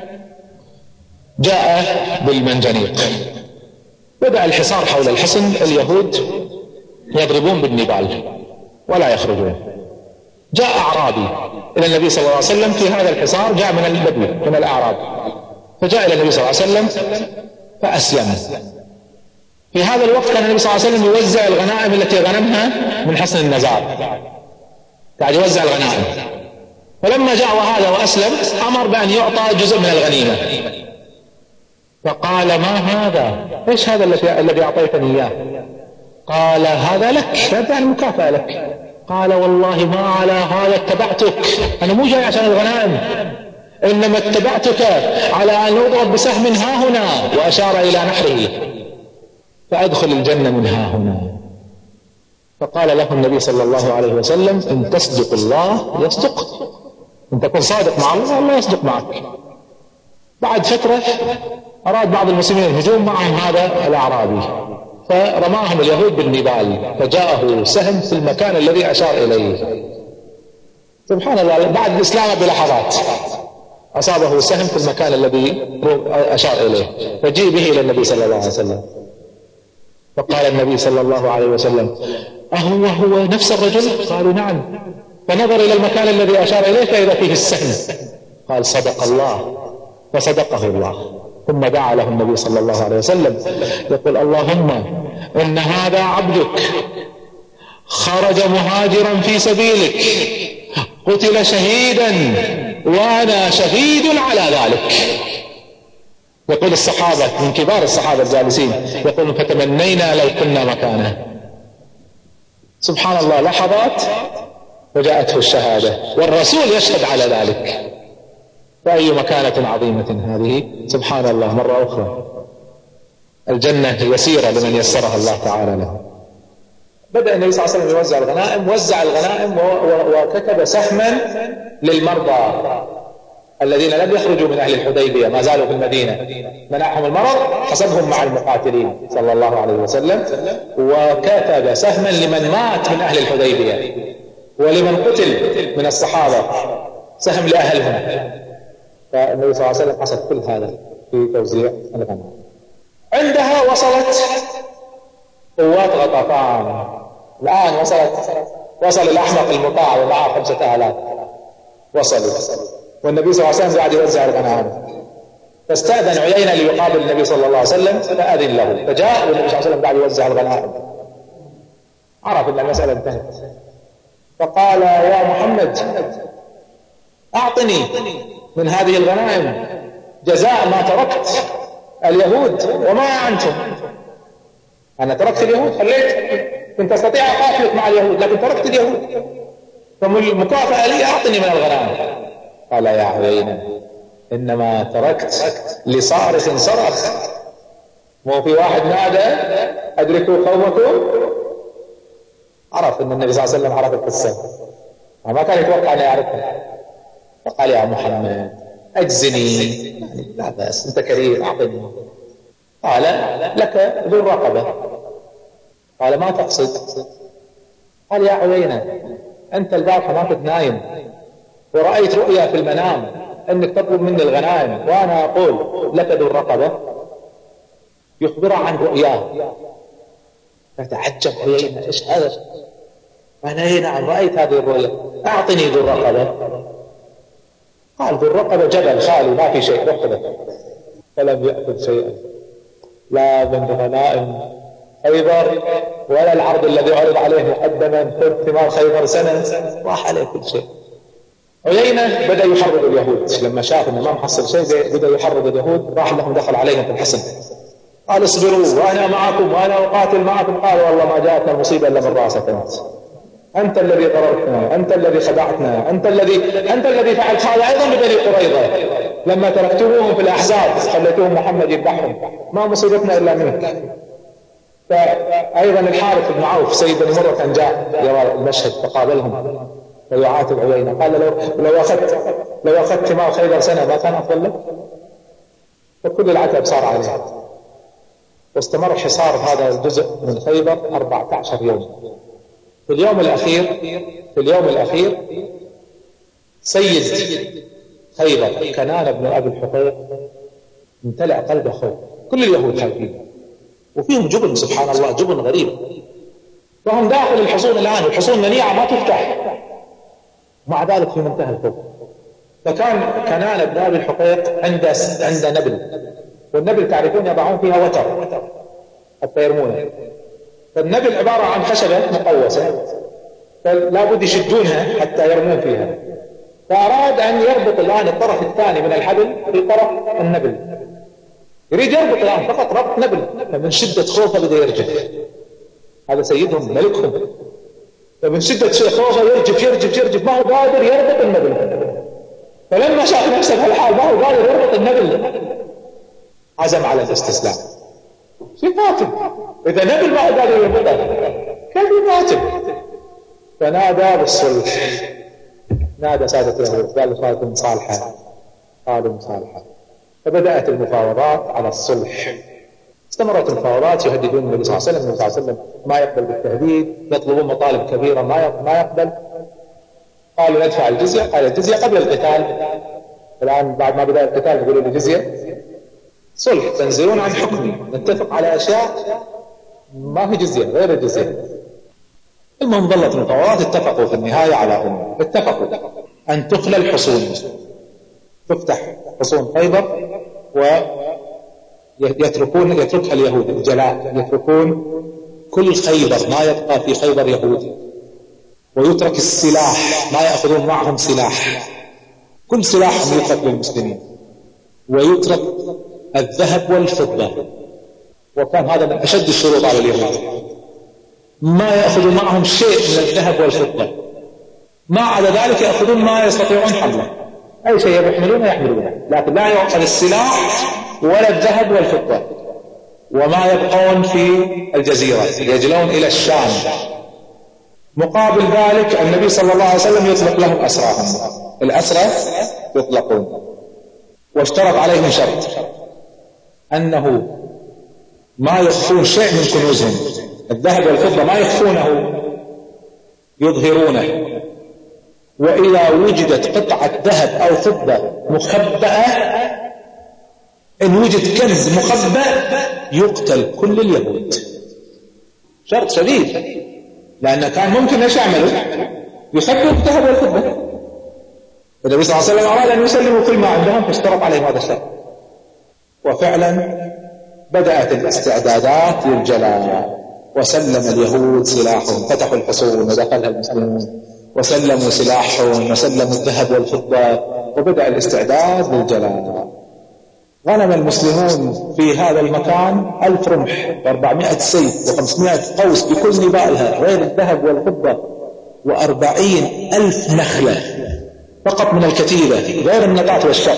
جاء بالمنجنيق. بدأ الحصار حول الحصن. اليهود يضربون بالنبال ولا يخرجون. جاء أعرابي إلى النبي صلى الله عليه وسلم في هذا الحصار، جاء من البدو من الأعراب، فجاء إلى النبي صلى الله عليه وسلم فأسلم. في هذا الوقت كان النبي صلى الله عليه وسلم يوزع الغنائم التي غنمها من حصن النزار، قاعد يوزع الغنائم. فلما جاء وهذا وأسلم أمر بأن يعطى جزء من الغنيمة. فقال: ما هذا؟ إيش هذا الذي أعطيتني إياه؟ قال: هذا لك، يعني مكافأة لك. قال: والله ما على هذا اتبعتك، أنا مو جاي عشان الغنائم، إنما اتبعتك على أن أضرب بسهم ها هنا، وأشار إلى نحره، فأدخل الجنة من ها هنا. فقال له النبي صلى الله عليه وسلم: إن تصدق الله يصدق، إن تكون صادق مع الله الله يصدق معك. بعد فترة أراد بعض المسلمين الهجوم، معهم هذا الأعرابي، فرماهم اليهود بالنبال، فجاءه سهم في المكان الذي أشار إليه. سبحان الله، بعد الإسلام بلحظات أصابه سهم في المكان الذي أشار إليه، فجيء به إلى النبي صلى الله عليه وسلم، فقال النبي صلى الله عليه وسلم: أهو نفس الرجل؟ قالوا: نعم. فنظر إلى المكان الذي أشار إليه فإذا فيه السهم، قال: صدق الله، فصدقه الله. ثم دعا له النبي صلى الله عليه وسلم يقول: اللهم إن هذا عبدك خرج مهاجرا في سبيلك، قتل شهيدا وأنا شهيد على ذلك. يقول الصحابة من كبار الصحابة الجالسين يقول: فتمنينا لو كنا مكانه. سبحان الله، لحظات وجاءته الشهادة، والرسول يشهد على ذلك. فأي مكانة عظيمة هذه، سبحان الله. مرة أخرى، الجنة يسيرة لمن يسرها الله تعالى له. بدأ النبي صلى الله عليه وسلم يوزع الغنائم، وزع الغنائم وكتب سهما للمرضى الذين لم يخرجوا من أهل الحديبية، ما زالوا في المدينة، منعهم المرض، حسبهم مع المقاتلين صلى الله عليه وسلم. وكتب سهما لمن مات من أهل الحديبية، ولمن قتل من الصحابة سهم لأهلهم. فالنبي صلى الله عليه وسلم حصل كل هذا في توزيع الغنائم. عندها وصلت قوات غطفان، الآن وصل الأحمق المطاع ومعه 5000 وصلوا، والنبي صلى الله عليه وسلم قاعد يوزع الغنائم. فاستأذن عيينة ليقابل النبي صلى الله عليه وسلم، فأذن له، فجاء والنبي صلى الله عليه وسلم قاعد يوزع الغنائم، عرف أن المسألة انتهت، فقال: يا محمد، أعطني من هذه الغنائم جزاء ما تركت اليهود وما أعنتم. أنا تركت اليهود، كنت أستطيع أقاتلك مع اليهود، لكن تركت اليهود، فالمكافأة لي أعطني من الغنائم. قال: يا عيينة، إنما تركت لصارخ صرخ، مو في واحد نادى أدركوا قومكم. عرف أن النبي صلى الله عليه وسلم عرف القصة، ما كان يتوقع أن يعرفها. فقال: يا محمد، أجزني، يعني لا بأس، أنت كريم، أعطني. قال: لك ذو الرقبة. قال: ما تقصد؟ قال: يا عيينة، أنت البارحة ما كنت نايم ورأيت رؤيا في المنام أنك تطلب مني الغنائم، وأنا أقول لك ذو الرقبة، يخبر عن رؤياه. فتعجب عيينة: إيش هذا؟ أنا نعم رأيت هذه الرؤيا، أعطني ذو الرقبة. قال: ذو الرقبة جبل خالي ما في شيء، رقبة. فلم يأخذ شيئا، لا من غنائم خيبر ولا العرض الذي عرض عليه مقدما، خذ ثمار خيبر سنة، راح عليه كل شيء. عيينة بدأ يحرض اليهود، لما شاف انه ما محصل شيء بدأ يحرض اليهود، راح لهم دخل عليهم في الحصن، قال: اصبروا وأنا معكم وأنا أقاتل معكم. قالوا: والله ما جاءتنا المصيبة إلا من راسك أنت الذي ضررتنا، أنت الذي خدعتنا، أنت الذي فعلت هذا أيضا ببني قريظة لما تركتموهم في الأحزاب، خليتوهم محمد يذبحهم، ما مصيبتنا إلا منك. فأيضا الحارث بن عوف سيد بن مرة كان جاء يرى المشهد، فقابلهم ويعاتب عيينة، قال: لو أخذت ماء خيبر سنة ما كان أفضل لك؟ فكل العتب صار عليه، واستمر حصار هذا الجزء من خيبر 14 يوم. في اليوم الأخير سيد خيبر كنانة بن أبي الحقيق امتلأ قلبه خوف، كل اليهود خايفين وفيهم جبن، سبحان الله، جبن غريب، وهم داخل الحصون الآن، الحصون منيعة ما تفتح، مع ذلك في منتهى الخوف. فكان كنانة بن أبي الحقيق عند نبل، والنبل تعرفون يضعون فيها وتر حتى يرمونه، فالنبل عبارة عن خشبة مقوسة، فلا بد يشدونها حتى يرمون فيها، فأراد أن يربط الآن الطرف الثاني من الحبل في طرف النبل، يريد يربط الآن فقط ربط نبل، فمن شدة خوفه بدأ يرجف، هذا سيدهم ملكهم، فمن شدة خوفه يرجف ما هو قادر يربط النبل. فلما شاف نفسه في الحال ما هو قادر يربط النبل، عزم على الاستسلام. شيء قاتل، إذا نبل ما هو قادر يربطه كيف يقاتل؟ فنادى بالصلح، نادى سادة اليهود، قال: خادم صالحة، خادم صالحة، فبدأت المفاوضات على الصلح. استمرت المفاوضات، يهددون النبي صلى الله عليه وسلم، النبي صلى الله عليه وسلم ما يقبل بالتهديد، يطلبون مطالب كبيرة ما يقبل. قالوا ندفع الجزية، قال الجزية قبل القتال. الآن بعد ما بدأ القتال يقولون الجزية. صلح، تنزلون عن حكمي، نتفق على أشياء ما في جزية غير الجزية. المهم ظلت المفاوضات، اتفقوا في النهاية على أمر، اتفقوا أن تخلى الحصون، تفتح حصون خيبر يتركها اليهود الجلاء، يتركون كل خيبر، ما يبقى في خيبر يهودي، ويترك السلاح، ما يأخذون معهم سلاح، كل سلاحهم يترك للمسلمين، ويترك الذهب والفضة. وكان هذا من أشد الشروط على اليهود، ما يأخذون معهم شيء من الذهب والفضة، ما عدا ذلك يأخذون ما يستطيعون حمله، أي شيء يحملونه، لكن لا يؤخذ السلاح ولا الذهب والفضة. وما يبقون في الجزيرة، يجلون إلى الشام. مقابل ذلك النبي صلى الله عليه وسلم يطلق لهم أسراهم، الأسرى يطلقون، واشترط عليهم شرط أنه ما يخفون شيء من كنوزهم، الذهب والفضة ما يخفونه، يظهرونه. وإذا وجدت قطعة ذهب أو فضة مخبأة، إن وجد كنز مخبأ يقتل كل اليهود. شرط شديد، لأن كان ممكن ايش يعملوا؟ يخبئوا الذهب والفضة. النبي صلى الله عليه وسلم أراد أن يسلموا كل ما عندهم، فاشترط عليهم هذا الشرط. وفعلا بدأت الاستعدادات للجلاء، وسلم اليهود سلاحهم، فتحوا الحصون ودخلها المسلمون، وسلموا سلاحهم وسلموا الذهب والفضة، وبدأ الاستعداد للجلاء. غنم المسلمون في هذا المكان 1000 رمح و400 سيف و500 قوس بكل نبالها، غير الذهب والفضة، و40,000 نخلة فقط من الكتيبة، غير النقاط والشق.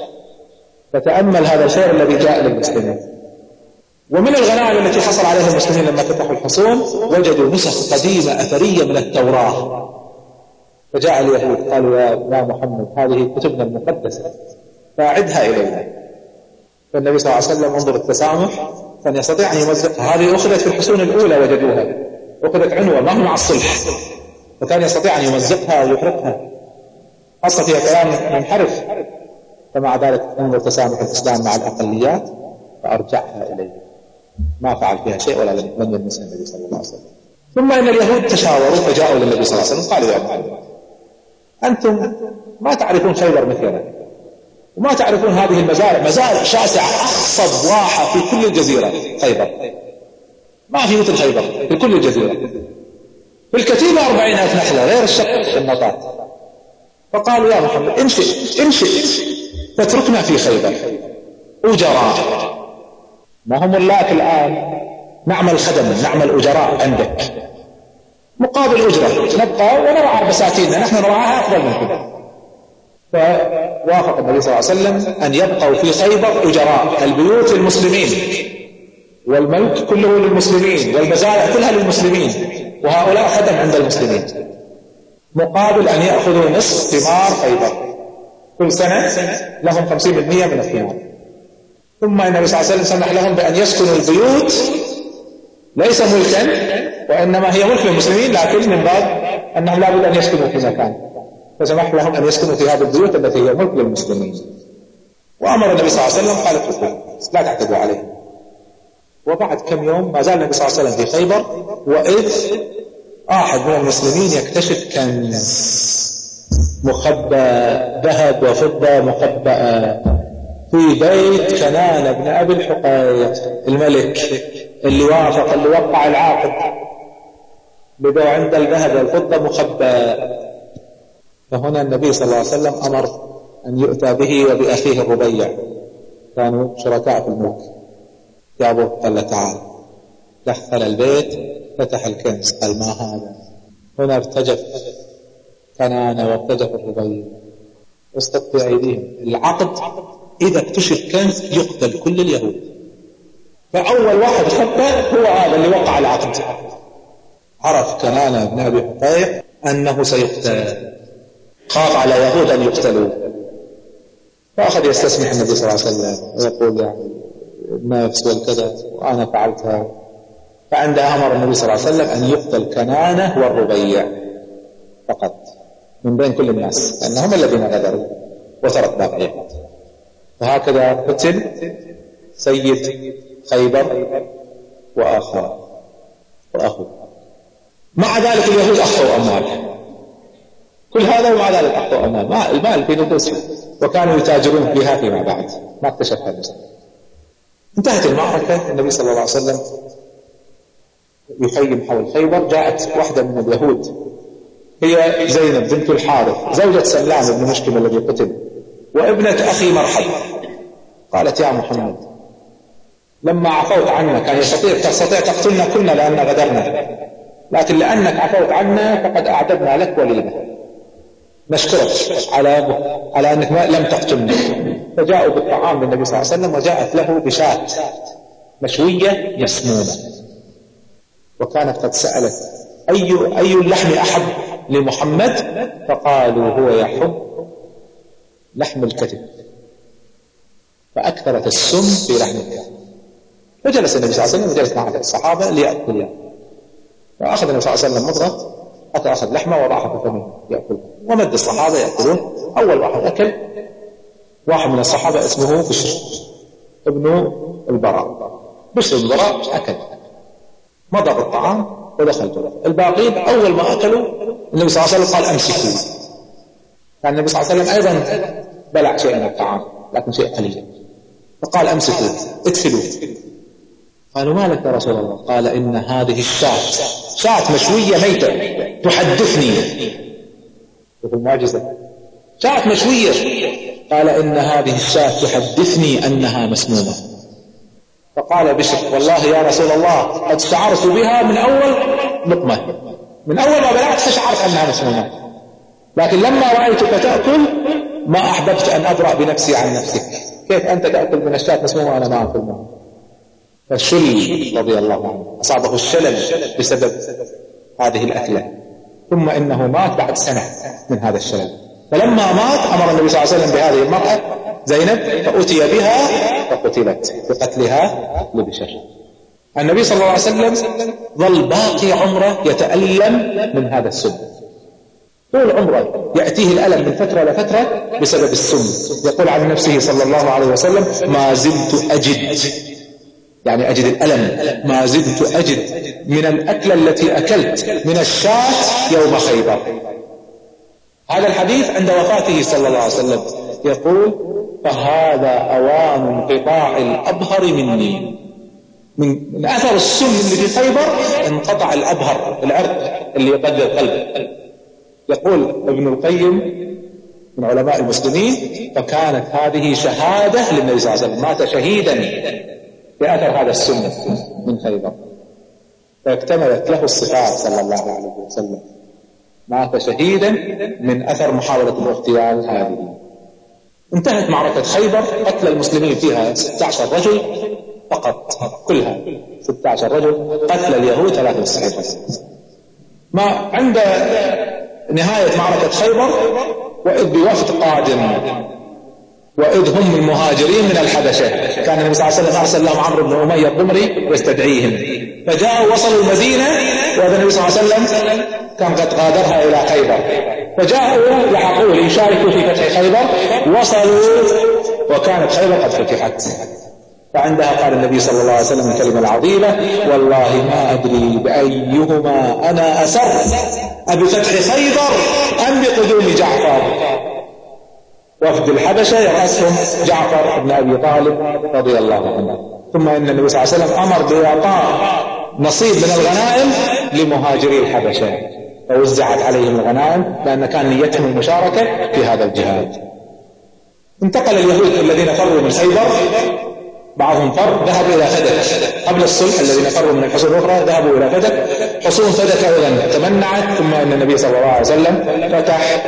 فتأمل هذا الخير الذي جاء للمسلمين. ومن الغنائم التي حصل عليها المسلمين لما فتحوا الحصون، وجدوا نسخ قديمة أثرية من التوراة. فجاء اليهود قالوا يا محمد، هذه كتبنا المقدسة فأعدها إلينا. فالنبي صلى الله عليه وسلم انظر التسامح، كان يستطيع أن يمزقها. هذه أخذت في الحصون الأولى، وجدوها أخذت عنوة، ما هو مع الصلح، فكان يستطيع أن يمزقها ويحرقها، أصلا فيها كلام منحرف. فمع ذلك انظر تسامح الإسلام مع الأقليات، فأرجعها إليه، ما فعل فيها شيء ولا لم يلمسها النبي صلى الله عليه وسلم. ثم إن اليهود تشاوروا فجاءوا للنبي صلى الله عليه وسلم قالوا يا محمد، أنتم ما تعرفون خيبر مثلنا، وما تعرفون هذه المزارع، مزارع شاسعة، أخصب واحة في كل الجزيرة خيبر، ما في مثل خيبر في كل الجزيرة. في الكتيبة 40,000 نخلة غير الشق النطات. فقالوا يا محمد انشئ فاتركنا في خيبر أجراء، ما هم ملاك الآن، نعمل خدم، نعمل أجراء عندك مقابل أجرة، نبقى ونرعى بساتيننا، نحن نرعاها أفضل منكم. فوافق النبي صلى الله عليه وسلم أن يبقوا في خيبر أجراء، البيوت للمسلمين، والملك كله للمسلمين، والمزارع كلها للمسلمين، وهؤلاء خدم عند المسلمين، مقابل أن يأخذوا نصف ثمار خيبر، كل سنة لهم 50% من الثمار. ثم النبي صلى الله عليه وسلم سمح لهم بأن يسكنوا البيوت، ليس ملكا وإنما هي ملك للمسلمين، لكن من باب أنهم لا بد أن يسكنوا في مكان، فسمح لهم أن يسكنوا في هذه البيوت التي هي ملك للمسلمين. وأمر النبي صلى الله عليه وسلم قال اتركوا، لا تعتدوا عليه. وبعد كم يوم ما زال النبي صلى الله عليه وسلم في خيبر، وإذ أحد من المسلمين يكتشف كنز مخبأ، ذهب وفضة مخبأة في بيت كنانة بن أبي الحقيق الملك اللي وافق، اللي وقع العقد، بدأ عند الذهب والفضة مخبأ. فهنا النبي صلى الله عليه وسلم أمر أن يؤتى به وبأخيه الربيع، كانوا شركاء في الملك. جابوه قال له تعال، دخل البيت، فتح الكنز، قال ما هذا؟ هنا ارتجف كنانة وارتجف الربيع، واستقوا أيديهم. العقد إذا اكتشف كنز يقتل كل اليهود، فأول واحد خبأ هو هذا اللي وقع العقد. عرف كنانة بن أبي حقيق أنه سيقتل، خاف على يهود أن يقتلوا، فأخذ يستسمح النبي صلى الله عليه وسلم ويقول يعني النفس والكذا وأنا فعلتها. فعندها أمر النبي صلى الله عليه وسلم أن يقتل كنانة والربيع فقط من بين كل الناس، لأنهم الذين غدروا وترك باقيات. وهكذا قتل سيد خيبر وأخوه. مع ذلك اليهود أخطوا أمواله، كل هذا ومع ذلك أخطوا أمواله، المال في نفوسهم، وكانوا يتاجرون بها فيما بعد، ما اكتشف هذا. انتهت المعركة، النبي صلى الله عليه وسلم يخيم حول خيبر. جاءت واحدة من اليهود هي زينب بنت الحارث زوجة سلام بن مشكم الذي قتل وابنة أخي مرحب. قالت يا محمد لما عفوت عنا، كان تستطيع تقتلنا كلنا لأن غدرنا، لكن لأنك عفوت عنا فقد أعددنا لك وليمة نشكرك على أنك لم تقتلنا. فجاءوا بالطعام للنبي صلى الله عليه وسلم، وجاءت له بشاة مشوية مسمومة، وكانت قد سألت أي اللحم أحب لمحمد، فقالوا هو يحب لحم الكتف، فأكثرت السم في لحم الكتف. فجلس النبي صلى الله عليه وسلم وجلس مع الصحابة ليأكل، فأخذ النبي صلى الله عليه وسلم مضغة، أخذ لحمة وضعها في فمه يأكل، ومد الصحابة يأكلون. أول واحد أكل واحد من الصحابة اسمه بشر ابن البراء. بشر البراء أكل، مضغ الطعام ودخل جوه. الباقين أول ما أكلوا النبي صلى الله عليه وسلم قال أمسكوا. كان النبي صلى الله عليه وسلم أيضا بلع شيء من الطعام لكن شيء قليل، فقال أمسكوا ادفلوا. قالوا ما لك يا رسول الله؟ قال إن هذه الشاة شاة مشوية ميتة تحدثني، وفي المعجزة شاة مشوية. قال إن هذه الشاة تحدثني أنها مسمومة. فقال بشر والله يا رسول الله قد شعرت بها من أول لقمة، من أول ما بلعت شعرت أنها مسمومة، لكن لما رأيتك تأكل ما أحببت أن أبرأ بنفسي عن نفسك. كيف أنت تأكل من الشاة مسمومة وأنا ما أكل منها؟ فشل رضي الله عنه، أصابه الشلل بسبب هذه الأكلة، ثم إنه مات بعد سنة من هذا الشلل. فلما مات أمر النبي صلى الله عليه وسلم بهذه المرأة زينب فأتي بها فقتلت بقتلها لبشر. النبي صلى الله عليه وسلم ظل باقي عمره يتألم من هذا السم، طول عمره يأتيه الألم من فترة لفترة بسبب السم. يقول عن نفسه صلى الله عليه وسلم ما زلت أجد، يعني أجد الألم، ما زلت أجد من الأكلة التي أكلت من الشاة يوم خيبر. هذا الحديث عند وفاته صلى الله عليه وسلم يقول فهذا أوان انقطاع الأبهر مني، من أثر السم اللي في خيبر انقطع الأبهر، العرق اللي يقدر القلب. يقول ابن القيم من علماء المسلمين فكانت هذه شهادة للنبي صلى الله عليه وسلم، مات شهيدا بأثر هذا السم من خيبر، فاكتملت له الصفات صلى الله عليه وسلم، مات شهيدا من أثر محاولة الاغتيال هذه. انتهت معركة خيبر، قتل المسلمين فيها 16 رجل فقط، كلها 16 رجل، قتل اليهود 93 رجل. ما عند نهاية معركة خيبر وإذ بوفد قادم، وإذ هم المهاجرين من الحبشة، كان النبي صلى الله عليه وسلم أرسل لهم عمرو بن أمية الضمري يستدعيهم، فجاءوا وصلوا المدينة، وهذا النبي صلى الله عليه وسلم كان قد غادرها إلى خيبر، فجاءوا لحقوا ليشاركوا في فتح خيبر، وصلوا وكانت خيبر قد فتحت. فعندها قال النبي صلى الله عليه وسلم الكلمة العظيمة والله ما أدري بأيهما أنا أسر، أبفتح خيبر أم بقدوم جعفر. وفد الحبشة يرأسهم جعفر بن أبي طالب رضي الله عنه. ثم إن النبي صلى الله عليه وسلم أمر بإعطاء نصيب من الغنائم لمهاجري الحبشة، فوزعت عليهم الغنائم لأن كان نيتهم المشاركة في هذا الجهاد. انتقل اليهود الذين فروا من خيبر، بعضهم فر ذهبوا إلى فدك قبل الصلح، الذين فروا من الحصون الأخرى ذهبوا إلى فدك. حصون فدك أيضا تمنعت، ثم أن النبي صلى الله عليه وسلم فتح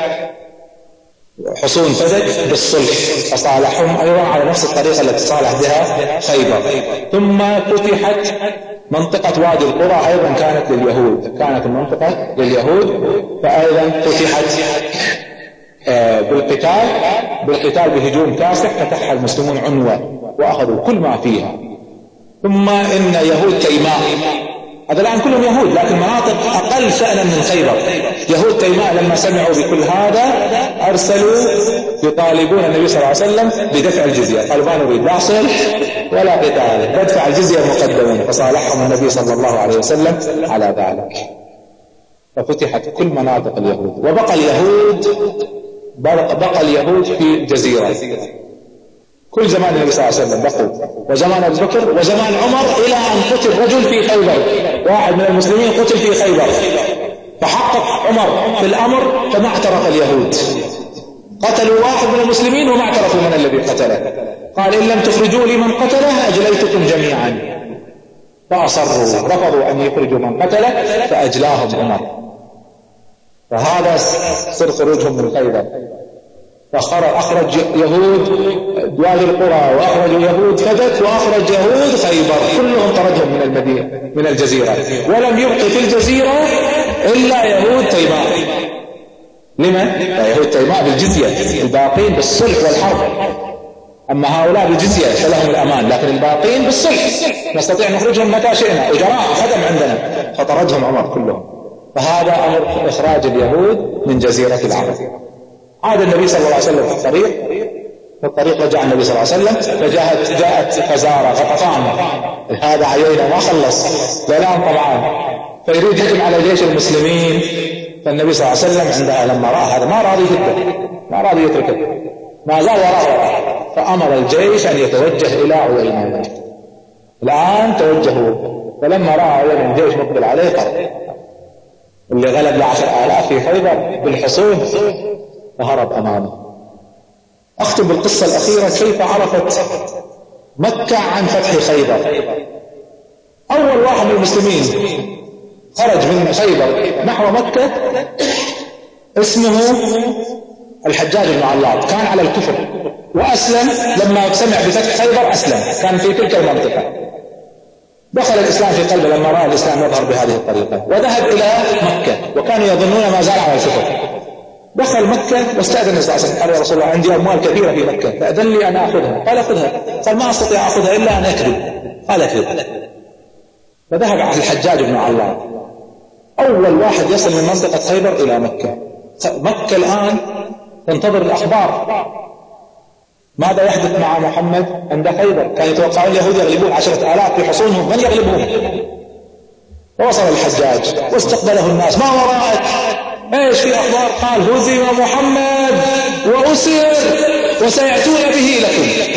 حصون فدك بالصلح، فصالحهم أيضا على نفس الطريقة التي صالح بها خيبر. ثم فتحت منطقة وادي القرى، أيضا كانت لليهود، كانت المنطقة لليهود، فأيضا فتحت بالقتال بهجوم كاسح فتحها المسلمون عنوة وأخذوا كل ما فيها. ثم إن يهود تيماء، هذا الآن كلهم يهود لكن مناطق أقل شأنا من خيبر. يهود تيماء لما سمعوا بكل هذا أرسلوا يطالبون النبي صلى الله عليه وسلم بدفع الجزية، قالوا ما نريد لا صلح ولا قتال، بدفع الجزية مقدما. فصالحهم النبي صلى الله عليه وسلم على ذلك، ففتحت كل مناطق اليهود، وبقى اليهود في الجزيرة كل زمان النبي صلى الله عليه وسلم بقوا، وزمان أبي بكر وزمان عمر، إلى أن قتل رجل في خيبر، واحد من المسلمين قتل في خيبر، فحقق عمر في الأمر فما اعترف اليهود، قتلوا واحد من المسلمين وما اعترفوا من الذي قتله، قال إن لم تخرجوا لي من قتله أجليتكم جميعا، فأصروا رفضوا أن يخرجوا من قتله فأجلاهم عمر. فهذا سر خروجهم من خيبر. فأخرج يهود وادي القرى، وأخرج يهود فدك، وأخرج يهود خيبر، كلهم طردهم من المدينة من الجزيرة، ولم يبق في الجزيرة إلا يهود تيماء. لما؟ يهود تيماء بالجزية، الباقين بالصلح والحرب. أما هؤلاء بالجزية فلهم الأمان، لكن الباقين بالصلح نستطيع نخرجهم متى شئنا، أجراء خدم عندنا، فطردهم عمر كلهم. فهذا أمر إخراج اليهود من جزيرة العرب. عاد النبي صلى الله عليه وسلم في الطريق رجع النبي صلى الله عليه وسلم، فجاءت فزارة غطفان، هذا عيينا ما خلص للان طبعا، فيريد يهجم على جيش المسلمين. فالنبي صلى الله عليه وسلم عندها لما رأى هذا ما راضي يهده، ما راضي يتركه، ما زال وراءه، فأمر الجيش أن يتوجه إلى عيينة. الآن توجهوا، فلما رأى عيينة الجيش مقبل عليه قرر اللي غلب 10,000 في خيبر بالحصون، فهرب أمامه. أختم بالقصة الأخيرة كيف عرفت مكة عن فتح خيبر. أول واحد من المسلمين خرج من خيبر نحو مكة اسمه الحجاج بن علاط، كان على الكفر وأسلم لما سمع بفتح خيبر، أسلم، كان في تلك المنطقة، دخل الإسلام في قلبه لما رأى الإسلام يظهر بهذه الطريقة، وذهب إلى مكة وكانوا يظنون ما زال على الكفر. دخل مكة واستأذن النبي صلى الله عليه وسلم، قال يا رسول الله عندي أموال كثيرة في مكة فأذن لي أن أخذها، قال أخذها، قال ما أستطيع أخذها إلا أن أكذب، قال أكذب. فذهب على الحجاج بن علاط، أول واحد يصل من منطقة خيبر إلى مكة. مكة الآن تنتظر الأخبار ماذا يحدث مع محمد عند خيبر. كان يتوقعون اليهود يغلبون 10,000 في حصونهم، من يغلبهم؟ ووصل الحجاج واستقبله الناس، ما وراءك؟ ايش في اخبار؟ قال هزم محمد واسر وسيأتون به لكم.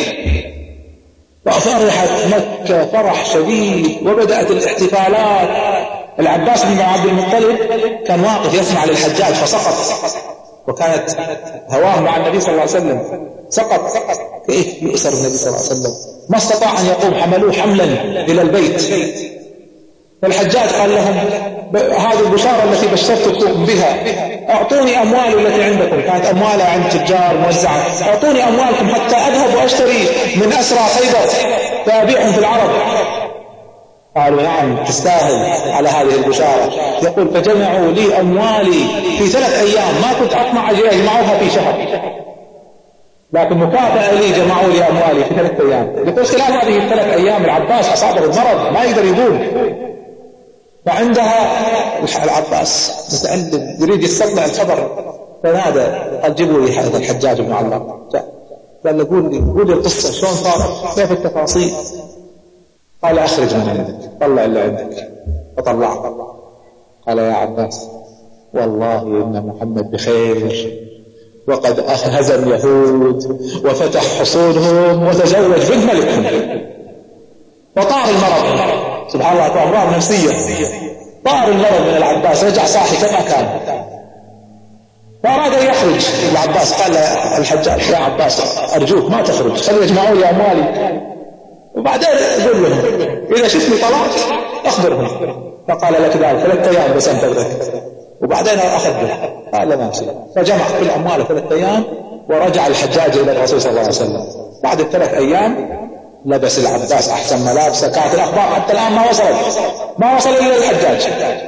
ففرحت مكة فرح شديد وبدأت الاحتفالات. العباس بن عبد المطلب كان واقف يسمع للحجاج فسقط، وكانت هواه مع النبي صلى الله عليه وسلم، سقط. كيف يؤسر النبي صلى الله عليه وسلم؟ ما استطاع أن يقوم، حملوه حملا إلى البيت. فالحجاج قال لهم هذه البشارة التي بشرتكم بها، أعطوني أموالي التي عندكم، كانت أموالها عند تجار موزعة، أعطوني أموالكم حتى أذهب وأشتري من أسرى خيبر فأبيعهم في العرب. قالوا نعم تستاهل على هذه البشارة. يقول فجمعوا لي أموالي في 3 أيام، ما كنت أطمع يجمعوها في شهر، لكن مكافأة لي جمعوا لي أموالي في 3 أيام. يقول خلال هذه 3 أيام العباس أصابه المرض ما يقدر يقوم، فعندها العباس متألم يريد يستطلع الخبر، فنادى قال جيبوا لي هذا الحجاج بن علاط. قال له قول لي القصة شلون صارت، كيف التفاصيل؟ قال أخرج من عندك، طلع اللي عندك. فطلع، قال يا عباس والله إن محمد بخير، وقد هزم يهود وفتح حصونهم وتزوج بنت ملكهم. فطار المرض، سبحان الله، أمراض نفسية، طار المرض من العباس، رجع صاحي كما كان. فأراد أن يخرج العباس، قال الحجاج يا عباس أرجوك ما تخرج، خلي يجمعوا لي أموالي وبعدين أقول لهم إذا شفتني طلعت أخبرهم. فقال لك ذلك 3 أيام بس أنتظرك وبعدين أخذ به. قال ماشي. فجمع كل أمواله 3 أيام ورجع الحجاج إلى الرسول صلى الله عليه وسلم. بعد 3 أيام لبس العباس أحسن ملابسه. كانت الأخبار حتى الآن ما وصل إلى الحجاج،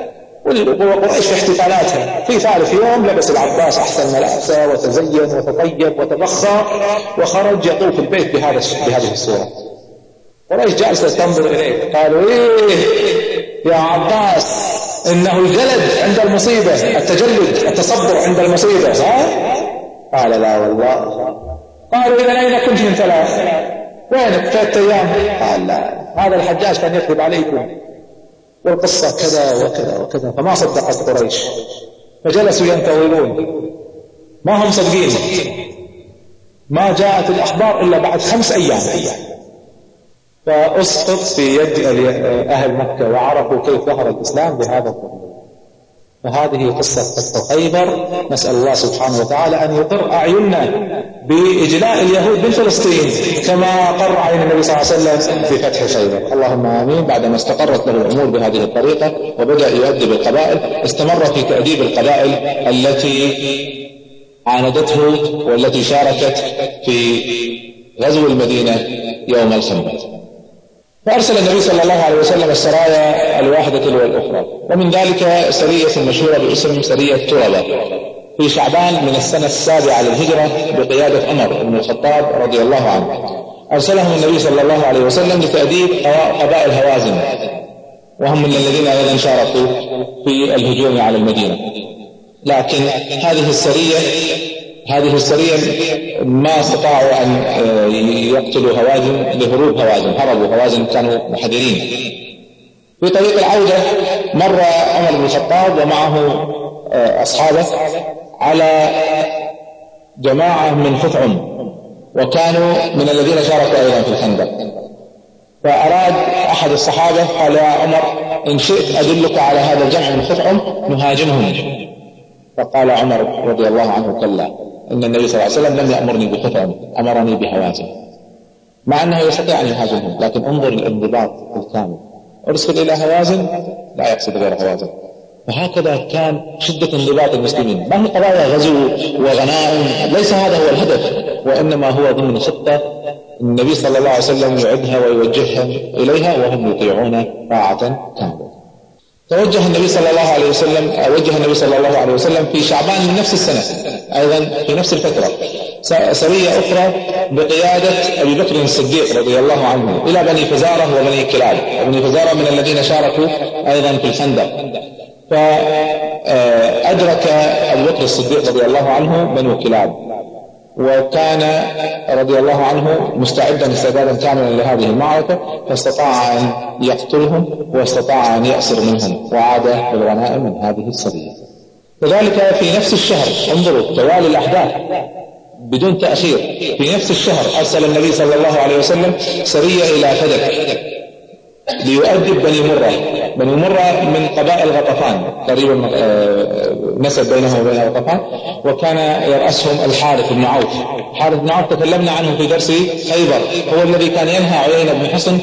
وقريش في احتفالاتها في ثالث يوم لبس العباس أحسن ملابسه وتزين وتطيب وتبخر وخرج يطوف البيت بهذه الصورة. قريش جالسة تنظر إليه، قالوا إيه يا عباس إنه الجلد عند المصيبة، التجلد التصبر عند المصيبة، قال لا والله. قالوا إذا أين كنت من 3؟ وينك 3 أيام؟ قال لا، هذا الحجاج كان يكذب عليكم والقصة كذا وكذا وكذا. فما صدقت قريش، فجلسوا ينتظرون، ما هم صدقين، ما جاءت الأخبار إلا بعد 5 أيام. فأسقط في يد أهل مكة وعرفوا كيف ظهر الإسلام بهذا الطريق. فهذه قصة خيبر. نسأل الله سبحانه وتعالى أن يقر أعيننا بإجلاء اليهود من فلسطين كما قر عين النبي صلى الله عليه وسلم في فتح خيبر. اللهم آمين. بعدما استقرت له الأمور بهذه الطريقة وبدأ يؤدب القبائل، استمر في تأديب القبائل التي عاندته والتي شاركت في غزو المدينة يوم الخندق. فأرسل النبي صلى الله عليه وسلم السرايا الواحدة والأخرى، ومن ذلك سرية مشهورة باسم سرية تربة في شعبان من السنة 7 للهجرة بقيادة عمر بن الخطاب رضي الله عنه. أرسلهم النبي صلى الله عليه وسلم لتأديب قبائل هوازن، وهم من الذين أيضا شاركوا في الهجوم على المدينة. لكن هذه السرية ما استطاعوا أن يقتلوا هوازن لهروب هوازن، هربوا هوازن، كانوا محذرين. في طريق العودة مر عمر بن الخطاب ومعه أصحابه على جماعة من خثعم، وكانوا من الذين شاركوا أيضا في الخندق. فأراد أحد الصحابة قال يا عمر إن شئت أدلك على هذا الجمع من خثعم نهاجمهم. فقال عمر رضي الله عنه كلا، إن النبي صلى الله عليه وسلم لم يأمرني بخثعم، أمرني بهوازن، مع أنه يستطيع أن يهاجمهم. لكن انظر الانضباط الكامل، أرسل إلى هوازن لا يقصد غير هوازن. فهكذا كان شدة انضباط المسلمين، ما هي قضايا غزو وغنائم، ليس هذا هو الهدف، وإنما هو ضمن خطة النبي صلى الله عليه وسلم يعدها ويوجهها إليها وهم يطيعون طاعة كاملة. وجه النبي صلى الله عليه وسلم في شعبان من نفس السنة أيضا في نفس الفترة سرية أخرى بقيادة أبي بكر الصديق رضي الله عنه إلى بني فزارة وبني كلاب. بني فزارة من الذين شاركوا أيضا في الخندق. فأدرك أبي بكر الصديق رضي الله عنه بنو كلاب، وكان رضي الله عنه مستعدا استعدادا كاملا لهذه المعركة، فاستطاع أن يقتلهم واستطاع أن يأسر منهم وعاد بالغنائم من هذه السرية. كذلك في نفس الشهر، انظروا توالي الأحداث بدون تأخير، في نفس الشهر أرسل النبي صلى الله عليه وسلم سرية إلى فدك ليؤدب بني مرة من قبائل غطفان، قريبا نسب بينهم وبين غطفان، وكان يرأسهم الحارث بن عوف. حارث بن عوف تكلمنا عنه في درس خيبر، هو الذي كان ينهى عيينة بن حصن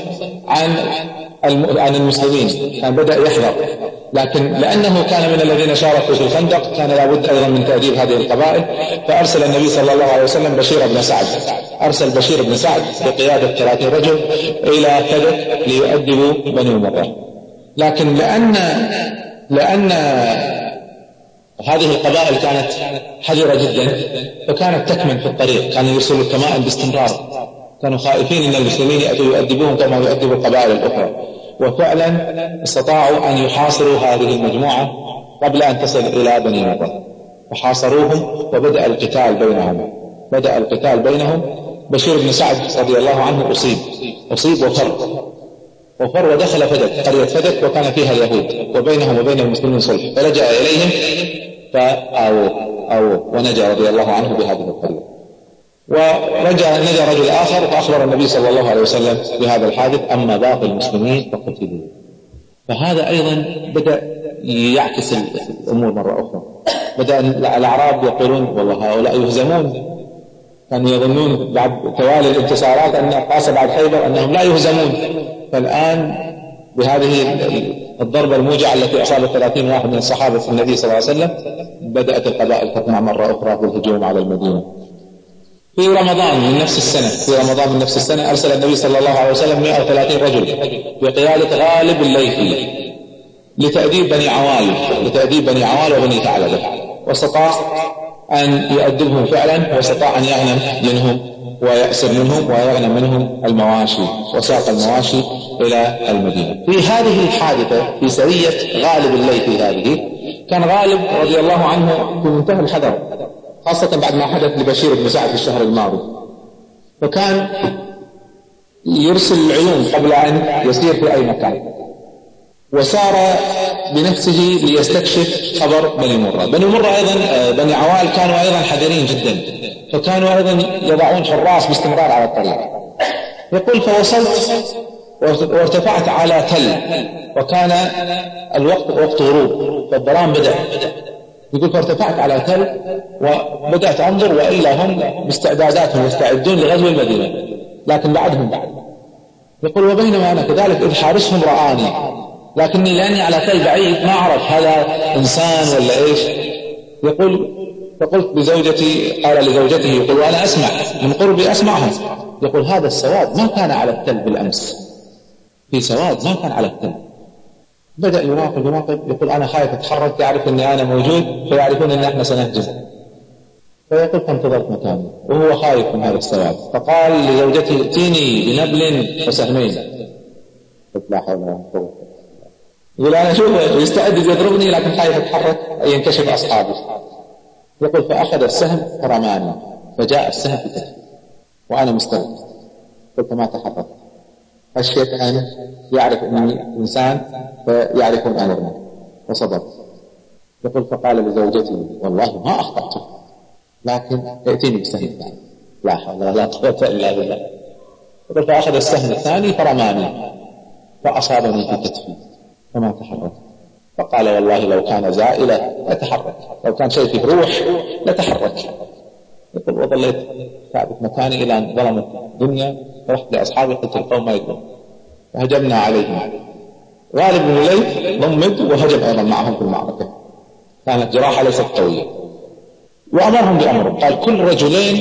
عن المسلمين، كان بدأ يحذر، لكن لأنه كان من الذين شاركوا في الخندق كان لابد أيضا من تأديب هذه القبائل. فأرسل النبي صلى الله عليه وسلم بشير بن سعد بقيادة 30 رجل إلى فدك ليؤدبوا بني مرة. لكن لأن هذه القبائل كانت حذرة جدا فكانت تكمن في الطريق، كانوا يرسلوا الكمائن باستمرار، كانوا خائفين أن المسلمين يأتوا يؤدبوهم كما يؤدبوا القبائل الأخرى. وفعلا استطاعوا أن يحاصروا هذه المجموعة قبل أن تصل إلى بني مرة، فحاصروهم وبدأ القتال بينهم. بشير بن سعد رضي الله عنه أصيب وفر ودخل قرية فدك وكان فيها اليهود وبينهم وبين المسلمين صلح، فلجأ إليهم فآووا ونجا رضي الله عنه بهذه الطريقة. نجا رجل آخر فأخبر النبي صلى الله عليه وسلم بهذا الحادث، أما باقي المسلمين فقتلوا. فهذا أيضا بدأ يعكس الأمور مرة أخرى. بدأ الأعراب يقولون والله هؤلاء يهزمون، كانوا يظنون بعد توالي الانتصارات أن قاس بعد خيبر أنهم لا يهزمون. فالآن بهذه الضربة الموجعة التي أصابت 30 واحد من الصحابة النبي صلى الله عليه وسلم بدأت القبائل تطمع مرة أخرى في الهجوم على المدينة. في رمضان من نفس السنة أرسل النبي صلى الله عليه وسلم 130 رجل بقيادة غالب الليثي لتأديب بني عوال وبني ثعلبة، واستطاع أن يؤدبهم فعلا، واستطاع أن يغنم منهم ويأسر منهم ويغنم منهم المواشي، وساق المواشي إلى المدينة. في هذه الحادثة في سرية غالب الليثي هذه، كان غالب رضي الله عنه في منتهى الحذر، خاصة بعد ما حدث لبشير بن سعد في الشهر الماضي، فكان يرسل العيون قبل أن يسير في أي مكان، وسار بنفسه ليستكشف خبر بني مرة. بني مرة أيضا بني عوال كانوا أيضا حذرين جدا، فكانوا أيضا يضعون حراس باستمرار على الطريق. يقول فوصلت وارتفعت على تل، وكان الوقت وقت غروب فالظلام بدأ. يقول فارتفعت على تل وبدأت أنظر، وإلا هم باستعداداتهم يستعدون لغزو المدينة، لكن بعدهم. يقول وبينما أنا كذلك إذ حارسهم رآني، لكني لأني على تل بعيد ما أعرف هذا إنسان ولا إيش. يقول فقلت لزوجتي، قال لزوجته يقول وأنا أسمع من قربي أسمعهم، يقول هذا السواد ما كان على التل بالأمس، في سواد ما كان على التل. بدأ يراقب، يقول أنا خايف أتحرك، يعرف أني أنا موجود فيعرفون أن إحنا سنهجم. فيقول فانتظرت مكاني وهو خايف من هذا السواد، فقال لزوجته ائتيني بنبل وسهمين. قلت لا حول ولا قوة. يقول أنا شوف يستعد يضربني لكن خايف أتحرك ينكشف أصحابي. يقول فأخذ السهم فرماني، فجاء السهم في كتفي وأنا مستغرب. قلت ما تحرك، خشيت أن يعرف أني إنسان فيعرفون أمرنا، فصبرت. يقول فقال لزوجتي والله ما أخطأت، لكن ائتني بسهم ثاني. لا حول ولا قوة إلا بالله. يقول فأخذ السهم الثاني فرماني فأصابني في كتفي فما تحرك. فقال والله لو كان زائلة لتحرك، لو كان شيء فيه روح لتحرك. يقول وظليت ثابت مكاني إلى أن ظلمت الدنيا، فرحت لأصحابي قلت القوم ما يدرون، فهجمنا عليهم. غالب بن الليث ضمد وهجم أيضا معهم في المعركة، كانت جراحة ليست قوية، وأمرهم بأمر قال كل رجلين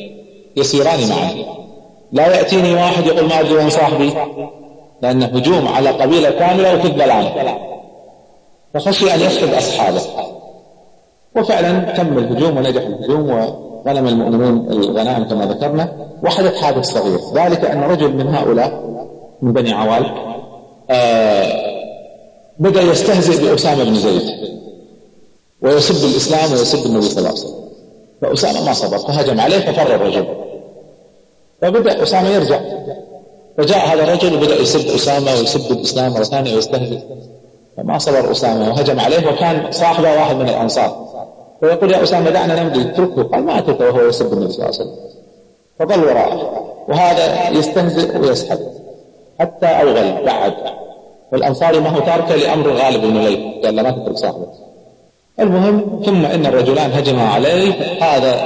يسيران معي، لا يأتيني واحد يقول ما أدري وين صاحبي، لأنه هجوم على قبيلة كاملة وفي الظلام، فخشي أن يفقد أصحابه. وفعلا تم الهجوم ونجح الهجوم وغنم المؤمنون الغنائم كما ذكرنا. وحدث حادث صغير، ذلك أن رجل من هؤلاء من بني عوال بدأ يستهزئ بأسامة بن زيد ويسب الإسلام ويسب النبي صلى الله عليه وسلم، فأسامة ما صبر فهجم عليه ففر الرجل، فبدأ أسامة يرجع، فجاء هذا الرجل وبدأ يسب أسامة ويسب الإسلام مرة ثانية ويستهزئ، فما صبر أسامة وهجم عليه، وكان صاحبه واحد من الأنصار، فيقول يا أسامة دعنا نمضي، اتركه. قال ما أتركه وهو يسب النبي صلى الله عليه وسلم، فظل وراءه وهذا يستهزئ ويسحب حتى أوغل بعد. والأنصاري ما هو تاركه لأمر غالب بن الليث، قال لا ما تترك صاحبه. المهم ثم إن الرجلان هجما عليه، هذا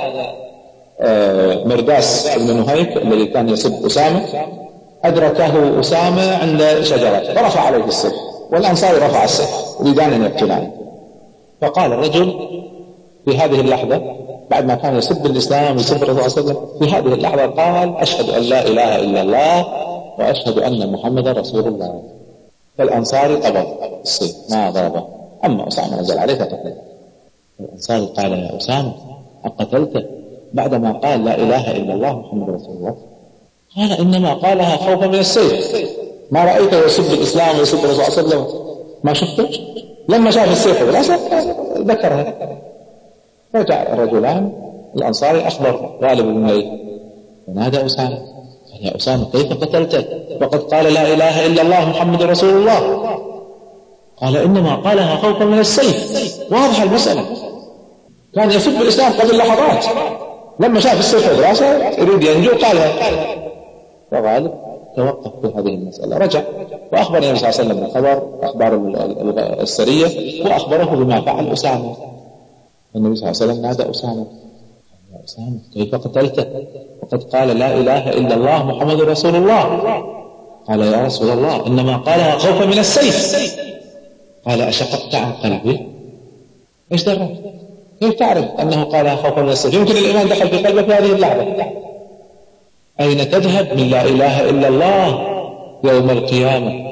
مرداس بن نهيك الذي كان يسب أسامة أدركه أسامة عند شجرة فرفع عليه السيف، والأنصاري رفع السيف يريدان أن يقتلانه. فقال الرجل في هذه اللحظة بعد ما كان يسب الإسلام ويسب الرسول صلى الله عليه وسلم، في هذه اللحظة قال أشهد أن لا إله إلا الله وأشهد أن محمدا رسول الله. فالأنصاري قبض السيف ما ضربه، أما أسامة نزل عليه فقتله. الأنصاري قال يا أسامة أقتلته بعدما قال لا إله إلا الله محمد رسول الله؟ قال إنما قالها خوفا من السيف، ما رأيته يسب الإسلام ويسب الرسول صلى الله عليه وسلم، ما شفته؟ لما شاف السيف ذكرها. رجع الرجلان الأنصاري أخبر غالب بن الليث ونادى أسامة قال يا أسامة كيف قتلته وقد قال لا إله إلا الله محمد رسول الله؟ قال إنما قالها خوفا من السيف. واضح المسألة، كان يسب الإسلام قبل لحظات، لما شاف السيف دراسة يريد ينجو قالها. فغالب توقف في هذه المسألة، رجع وأخبر النبي صلى الله عليه وسلم بالخبر، أخبار السرية، وأخبره بما فعل أسامة. النبي صلى الله عليه وسلم نادى أسامة يا أسامة كيف قتلته وقد قال لا إله إلا الله محمد رسول الله؟ قال يا رسول الله إنما قالها خوفا من السيف. قال أشققت عن قلبي؟ إيش درك؟ كيف تعرف أنه قالها خوفا من السيف؟ يمكن الإيمان دخل في قلبك في هذه اللحظة. أين تذهب من لا إله إلا الله يوم القيامة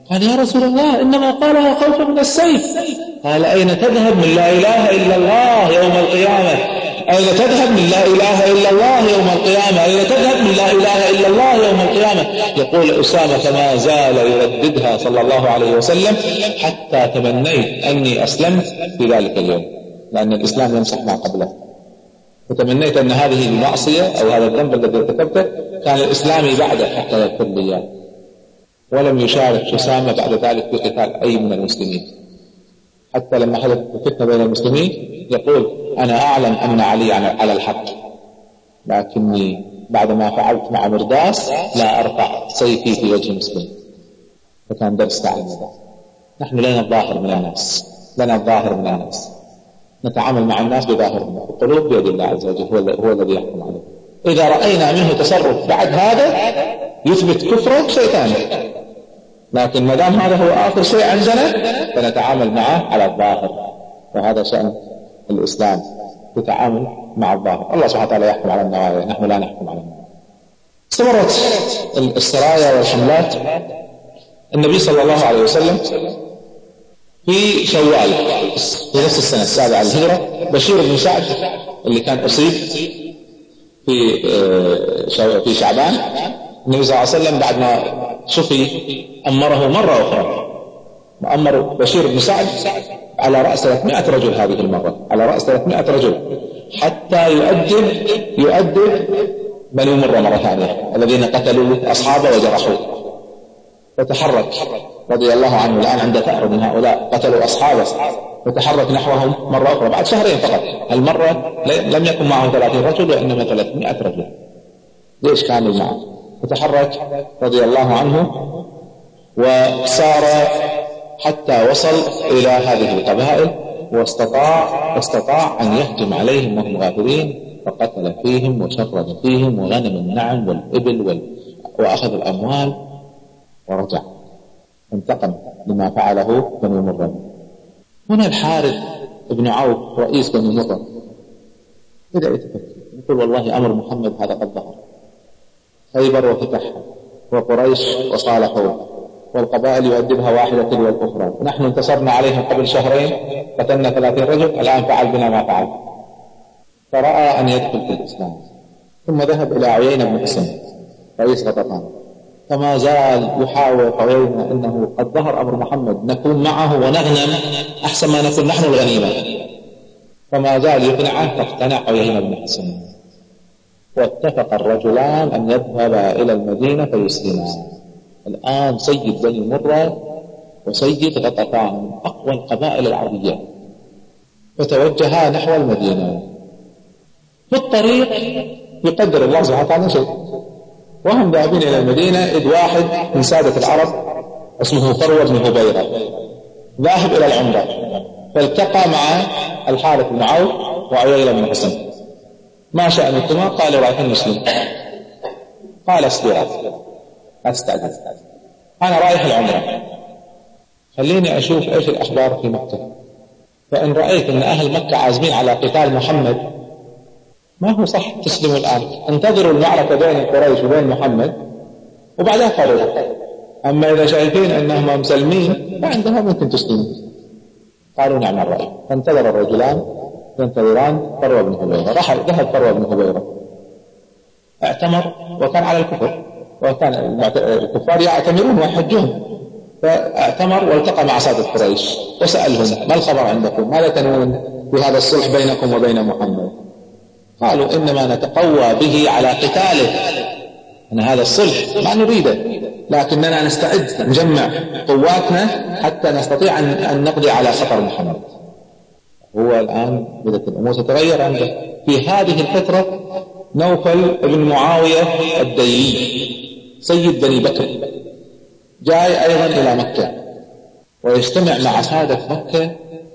قال يا رسول الله إنما قالها خوفا من السيف. قال أين تذهب من لا إله إلا الله يوم القيامة؟ أين تذهب من لا إله إلا الله يوم القيامة؟ أين تذهب من لا إله إلا الله يوم القيامة؟ يقول أسامة فما زال يرددها صلى الله عليه وسلم حتى تمنيت أني أسلمت في ذلك اليوم، لأن الإسلام يمسح ما قبله، فتمنيت أن هذه المعصية أو هذا الذنب الذي ارتكبته كان الإسلام بعده حتى يغفر لي إياه. ولم يشارك أسامة بعد ذلك في قتال أي من المسلمين، حتى لما حدثت الفتنة بين المسلمين يقول أنا أعلم أن علي على الحق، لكني بعدما فعلت مع مرداس لا أرفع سيفي في وجه مسلم. فكان درس تعلم هذا. نحن لنا الظاهر من الناس، لنا الظاهر من الناس، نتعامل مع الناس بظاهرنا، القلوب بيد الله عز وجل، هو الذي يحكم عليه. إذا رأينا منه تصرف بعد هذا يثبت كفره شيء ثاني، لكن ما دام هذا هو آخر شيء عندنا فنتعامل معه على الظاهر، وهذا شأن الإسلام، تتعامل مع الظاهر. الله سبحانه وتعالى يحكم على النوايا، نحن لا نحكم على النوايا. استمرت السرايا والحملات. النبي صلى الله عليه وسلم في شوال في نفس السنة السابعة الهجرة بشير بن سعد اللي كان أصيب في شعبان، النبي صلى الله عليه وسلم بعد ما شفي أمره مرة أخرى، أمر بشير بن سعد على رأس 300 رجل هذه المرة، على رأس 300 رجل، حتى يؤدب بني مرة مرة ثانية الذين قتلوا أصحابه وجرحوه. فتحرك رضي الله عنه الآن عند ثأر من هؤلاء قتلوا أصحابه، فتحرك نحوهم مرة أخرى بعد شهرين فقط. المرة لم يكن معه 30 رجل وإنما 300 رجل، ليش كامل معه. فتحرك رضي الله عنه وسار حتى وصل إلى هذه القبائل، واستطاع أن يهجم عليهم وهم غافلين، فقتل فيهم وشرد فيهم وغنم النعم والإبل وأخذ الأموال ورجع، انتقم لما فعله بني مرة. هنا الحارث بن عوف رئيس بني مرة بدأ يتفكر، يقول والله أمر محمد هذا قد ظهر، خيبر وفتحها وقريش وصالحوه والقبائل يؤدبها واحدة تلو الأخرى، نحن انتصرنا عليهم قبل شهرين قتلنا 30 رجل، الآن فعل بنا ما فعل. فرأى أن يدخل في الإسلام، ثم ذهب إلى عيينة بن حصن رئيس غطفان، فما زال يحاول عيينة أنه قد ظهر أمر محمد، نكون معه ونغنم أحسن ما نكون نحن الغنيمة، فما زال يقنعه، فاقتنع عيينة بن حصن، واتفق الرجلان أن يذهبا إلى المدينة فيسلما. الآن سيد بني مرة وسيد غطفان من أقوى القبائل العربية، فتوجها نحو المدينة. في الطريق يقدر الله سبحانه وتعالى شيء، وهم ذاهبين إلى المدينة إذ واحد من سادة العرب اسمه فروة بن هبيرة ذاهب إلى العمرة، فالتقى مع الحارث بن عوف وعيينة بن حصن. ما شأنكما؟ قال رايحين نسلم. قال اصبرا أستعجل، أنا رايح العمرة، خليني أشوف إيش الأخبار في مكة، فإن رأيت أن أهل مكة عازمين على قتال محمد ما هو صح تسلموا الآن، انتظروا المعركة بين قريش وبين محمد وبعدها قرروا. أما إذا شايفين أنهم مسلمين فعندها ممكن تسلموا. قالوا نعم الرأي. فانتظر الرجلان ينتظران فروة بن هبيرة. ذهب فروة بن هبيرة اعتمر، وكان على الكفر، وكان الكفار يعتمرون ويحجون، فاعتمر والتقى مع سادة قريش وسألهم ما الخبر عندكم، ماذا تنوون بهذا الصلح بينكم وبين محمد؟ قالوا إنما نتقوى به على قتاله، أن هذا الصلح ما نريده، لكننا نستعد نجمع قواتنا حتى نستطيع أن نقضي على خطر محمد. هو الآن بدأت الأمور تتغير عنده. في هذه الفترة نوفل بن معاوية الديلي سيد بني بكر جاي أيضا إلى مكة، ويجتمع مع سادة مكة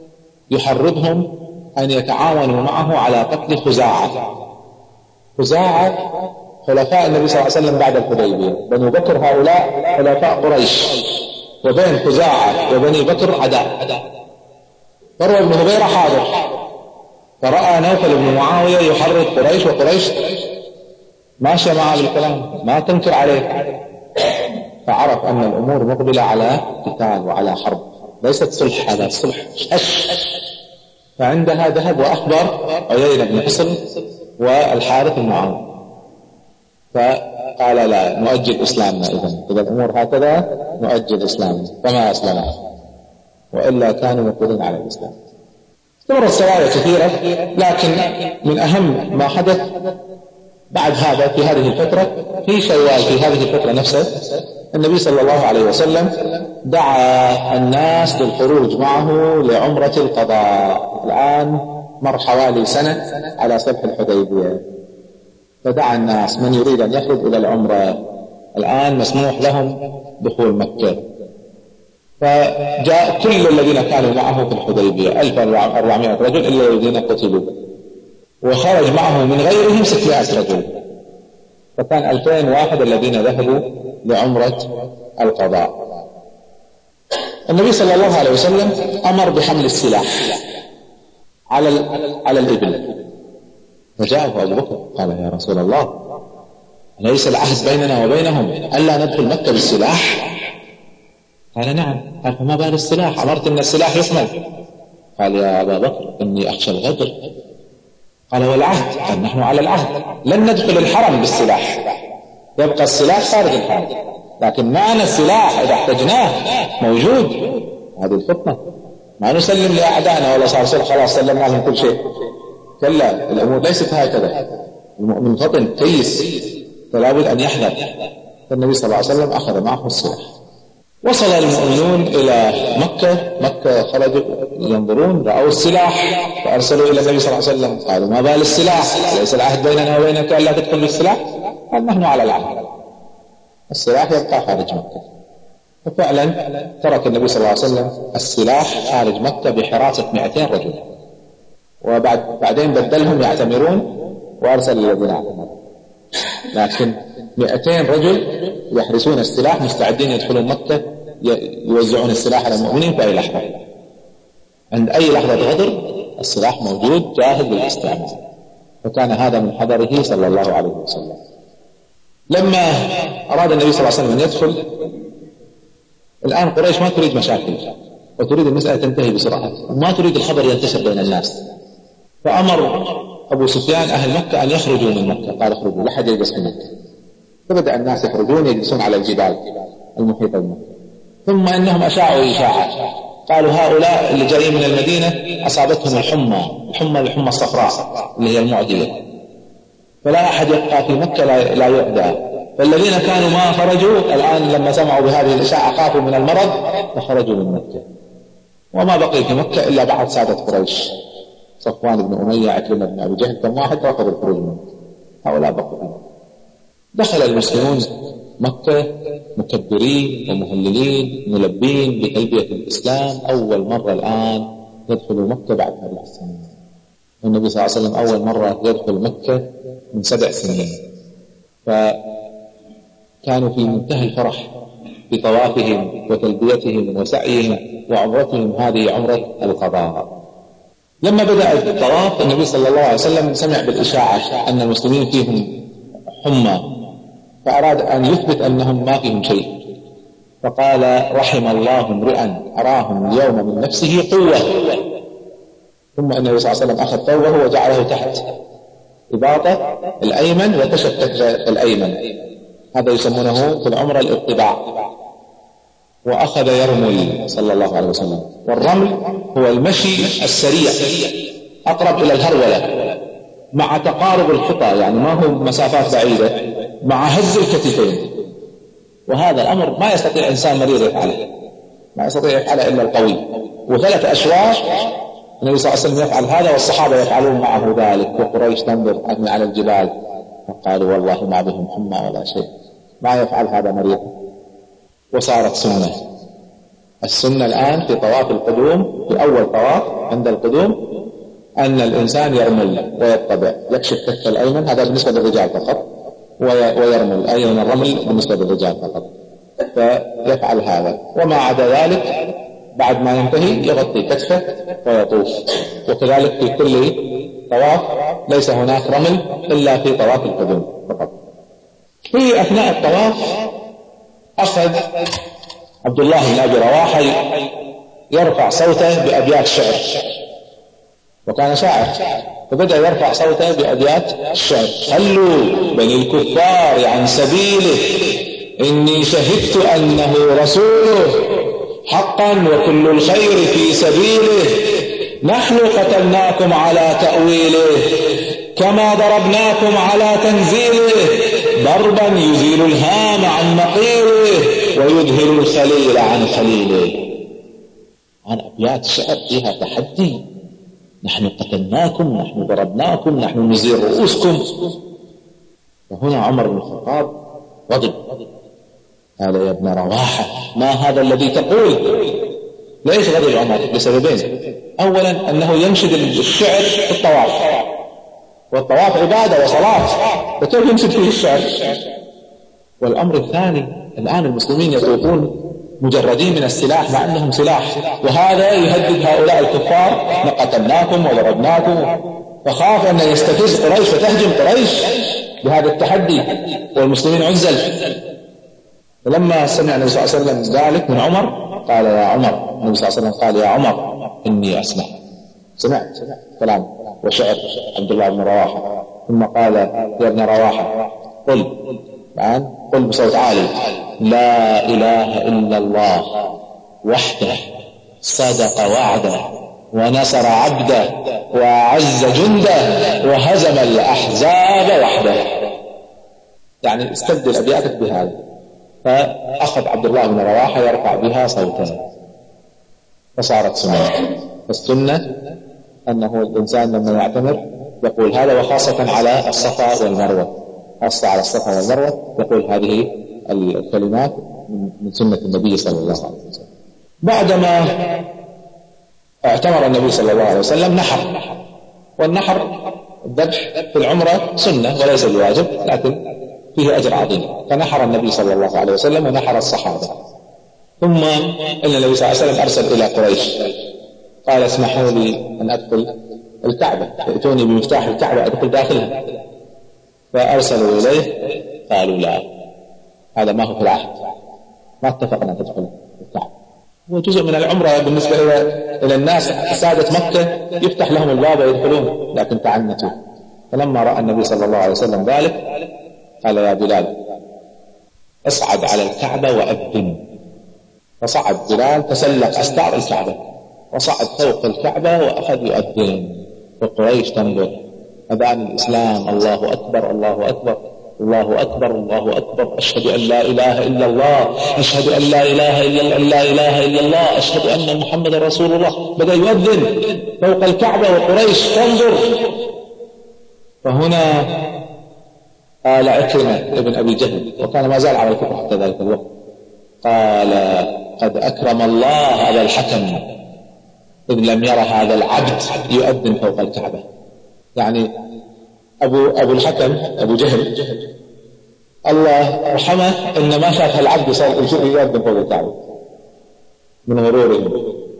يحرضهم أن يتعاونوا معه على قتل خزاعة. خزاعة خلفاء النبي صلى الله عليه وسلم بعد الحديبية، بني بكر هؤلاء خلفاء قريش، وبين خزاعة وبني بكر عداء. فروة بن هبيرة حاضر، فرأى نوفل بن معاوية يحرض قريش، وقريش ماشية معه بالكلام ما تنكر عليه. فعرف أن الأمور مقبلة على قتال وعلى حرب، ليست صلح، هذا صلح فعندها ذهب وأخبر عيينة بن حصن والحارث المعاون، فقال لا نؤجل إسلامنا، إذا الأمور هكذا نؤجل إسلامنا، فما أسلم وإلا كانوا مقبلين على الإسلام. استمرت سرايا كثيرة، لكن من أهم ما حدث بعد هذا في هذه الفترة في شوال، في هذه الفترة نفسها النبي صلى الله عليه وسلم دعا الناس للخروج معه لعمرة القضاء. الآن مر حوالي سنة على صلح الحديبية، فدعا الناس من يريد أن يخرج إلى العمرة الآن مسموح لهم دخول مكة. فجاء كل الذين كانوا معه في الحديبية 1400 رجل إلا الذين قتلوا، وخرج معه من غيرهم 600 رجل، فكان 2000 واحد الذين ذهبوا لعمرة القضاء. النبي صلى الله عليه وسلم أمر بحمل السلاح على الإبل، فجاءه أبو بكر قال يا رسول الله ليس العهد بيننا وبينهم ألا ندخل مكة بالسلاح؟ قال نعم. قال فما بال السلاح؟ أمرت أن السلاح يحمل. قال يا أبا بكر إني أخشى الغدر. قال والعهد؟ قال نحن على العهد لن ندخل الحرم بالسلاح، يبقى السلاح خارج الحرم، لكن معنا السلاح إذا احتجناه موجود. هذه الخطة، ما نسلم لأعدائنا ولا صار صلح خلاص سلمنا لهم كل شيء، كلا الأمور ليست هكذا. المؤمن فطن كيس، فلا بد أن يحذر. فالنبي صلى الله عليه وسلم أخذ معه السلاح. وصل المؤمنون إلى مكة خرجوا ينظرون، رأوا السلاح فأرسلوا إلى النبي صلى الله عليه وسلم قالوا ما بال السلاح؟ ليس العهد بيننا وبينك ألا تدخل بالسلاح؟ قال نحن على العهد، السلاح يبقى خارج مكة. وفعلا ترك النبي صلى الله عليه وسلم السلاح خارج مكة بحراسة 200 رجل، وبعدين بدلهم يعتمرون وأرسل الذين اعتمروا، لكن 200 رجل يحرسون السلاح مستعدين يدخلون مكة يوزعون السلاح على المؤمنين في أي لحظة. عند أي لحظة غدر السلاح موجود جاهز للاستعمال، وكان هذا من حذره صلى الله عليه وسلم. لما أراد النبي صلى الله عليه وسلم أن يدخل، الآن قريش ما تريد مشاكل وتريد المسألة تنتهي بسرعة، وما تريد الخبر ينتشر بين الناس، فأمر أبو سفيان أهل مكة أن يخرجوا من مكة، قال اخرجوا لا حد يجلس في مكة. فبدأ الناس يخرجون يجلسون على الجبال المحيطة بمكة، ثم إنهم أشاعوا إشاعة، قالوا هؤلاء اللي جايين من المدينة أصابتهم الحمى الصفراء اللي هي المعدية، فلا أحد يبقى في مكة لا يعدى. فالذين كانوا ما خرجوا الآن لما سمعوا بهذه الإشاعة خافوا من المرض فخرجوا من مكة، وما بقي في مكة إلا بعض سادة قريش، صفوان بن أمية، عكرمة بن أبي جهل، كم واحد رفضوا الخروج من مكة، هؤلاء بقوا. دخل المسلمون مكة مكبرين ومهللين ملبين بتلبية الإسلام، أول مرة الآن يدخلوا مكة بعد هذه السنين. النبي صلى الله عليه وسلم أول مرة يدخل مكة من 7 سنين، فكانوا في منتهى الفرح بطوافهم وتلبيتهم وسعيهم وعمرتهم، هذه عمرة القضاء. لما بدأ الطواف النبي صلى الله عليه وسلم سمع بالإشاعة أن المسلمين فيهم حمى، فأراد أن يثبت أنهم ما فيهم شيء، فقال رحم الله امرئا أراهم اليوم من نفسه قوة. ثم النبي صلى الله عليه وسلم أخذ ثوبه وجعله تحت إباطة الأيمن وتشتت الأيمن، هذا يسمونه في العمرة الاتباع، وأخذ يرمل صلى الله عليه وسلم. والرمل هو المشي السريع أقرب إلى الهرولة مع تقارب الخطى، يعني ما هو مسافات بعيدة، مع هز الكتفين. وهذا الأمر ما يستطيع إنسان مريض يفعله، ما يستطيع يفعله إلا القوي. و3 أشواط النبي صلى الله عليه وسلم يفعل هذا والصحابة يفعلون معه ذلك، وقريش تنظر على الجبال فقالوا والله ما بهم حمى ولا شيء، ما يفعل هذا مريض. وصارت سنة. السنة الآن في طواف القدوم، في أول طواف عند القدوم، أن الإنسان يرمل ويتبع، يكشف كف الأيمن، هذا بالنسبة للرجال فقط، ويرمل أيضا الرمل بالنسبة للرجال فقط، فيفعل هذا. وما عدا ذلك بعد ما ينتهي يغطي كتفه ويطوف. وكذلك في كل طواف ليس هناك رمل إلا في طواف القدوم فقط. في أثناء الطواف أخذ عبد الله بن أبي رواحة يرفع صوته بأبيات شعر، وكان شاعر، فبدأ يرفع صوته بأبيات الشعر: خلوا بني الكفار عن سبيله إني شهدت أنه رسوله حقا وكل الخير في سبيله، نحن قتلناكم على تأويله كما ضربناكم على تنزيله، ضربا يزيل الهام عن مقيله ويدهل الخليل عن خليله. عن أبيات شعر فيها تحدي: نحن قتلناكم، نحن ضربناكم، نحن نزيل رؤوسكم. وهنا عمر بن الخطاب غضب، قال: يا ابن رواحة ما هذا الذي تقول؟ ليش غضب عمر؟ لسببين: أولا أنه ينشد الشعر في الطواف، والطواف عبادة وصلاة، فكيف ينشد فيه الشعر؟ والأمر الثاني: الآن المسلمين يطوفون مجردين من السلاح مع أنهم سلاح، وهذا يهدد هؤلاء الكفار: قتلناكم وضربناكم، فخاف أن يستفز قريش فتهجم قريش بهذا التحدي والمسلمين عزل. فلما سمع النبي صلى الله عليه وسلم ذلك من عمر قال: يا عمر، النبي صلى الله عليه وسلم قال: يا عمر إني أسمع. سمعت كلام وشعر عبد الله بن رواحة، ثم قال: يا ابن رواحة قل الآن، قل بصوت عالي: لا إله إلا الله وحده صدق وعده ونصر عبده وأعز جنده وهزم الأحزاب وحده. يعني استبدل أبياتك بهذا. فأخذ عبد الله بن رواحة يرفع بها صوته فصارت سنة. فالسنة أنه الإنسان لما يعتمر يقول هذا، وخاصة على الصفا والمروة، خاصة على الصفا والمروة يقول هذه الكلمات من سنة النبي صلى الله عليه وسلم. بعدما اعتمر النبي صلى الله عليه وسلم نحر، والنحر الذبح في العمرة سنة وليس الواجب، لكن فيه أجر عظيم. فنحر النبي صلى الله عليه وسلم ونحر الصحابة. ثم إن النبي صلى الله عليه وسلم أرسل إلى قريش قال: اسمحوا لي أن أدخل الكعبة، ائتوني بمفتاح الكعبة أدخل داخلها. فأرسلوا إليه قالوا: لا، هذا ما هو في العهد، ما اتفقنا تدخل الكعبة. وجزء من العمرة بالنسبة إلى الناس سادة مكة يفتح لهم الباب ويدخلون، لكن تعنتوا. فلما رأى النبي صلى الله عليه وسلم ذلك قال: يا بلال اصعد على الكعبة وأذن. فصعد بلال، تسلق أستار الكعبة وصعد فوق الكعبة وأخذ يؤذن. وقريش تنظر: أذان الإسلام، الله أكبر الله أكبر الله أكبر الله أكبر، أشهد أن لا إله إلا الله، أشهد أن لا إله إلا الله، لا إله إلا الله، أشهد أن محمد رسول الله. بدأ يؤذن فوق الكعبة وقريش تنظر. فهنا قال عكرمة ابن أبي جهل، وكان ما زال على الكفر حتى ذلك الوقت، قال: قد أكرم الله أبا الحكم إذ لم ير هذا العبد يؤذن فوق الكعبة. يعني أبو الحكم أبو جهل الله رحمه إن ما شاف العبد يؤذن فوق الكعبة من غروره.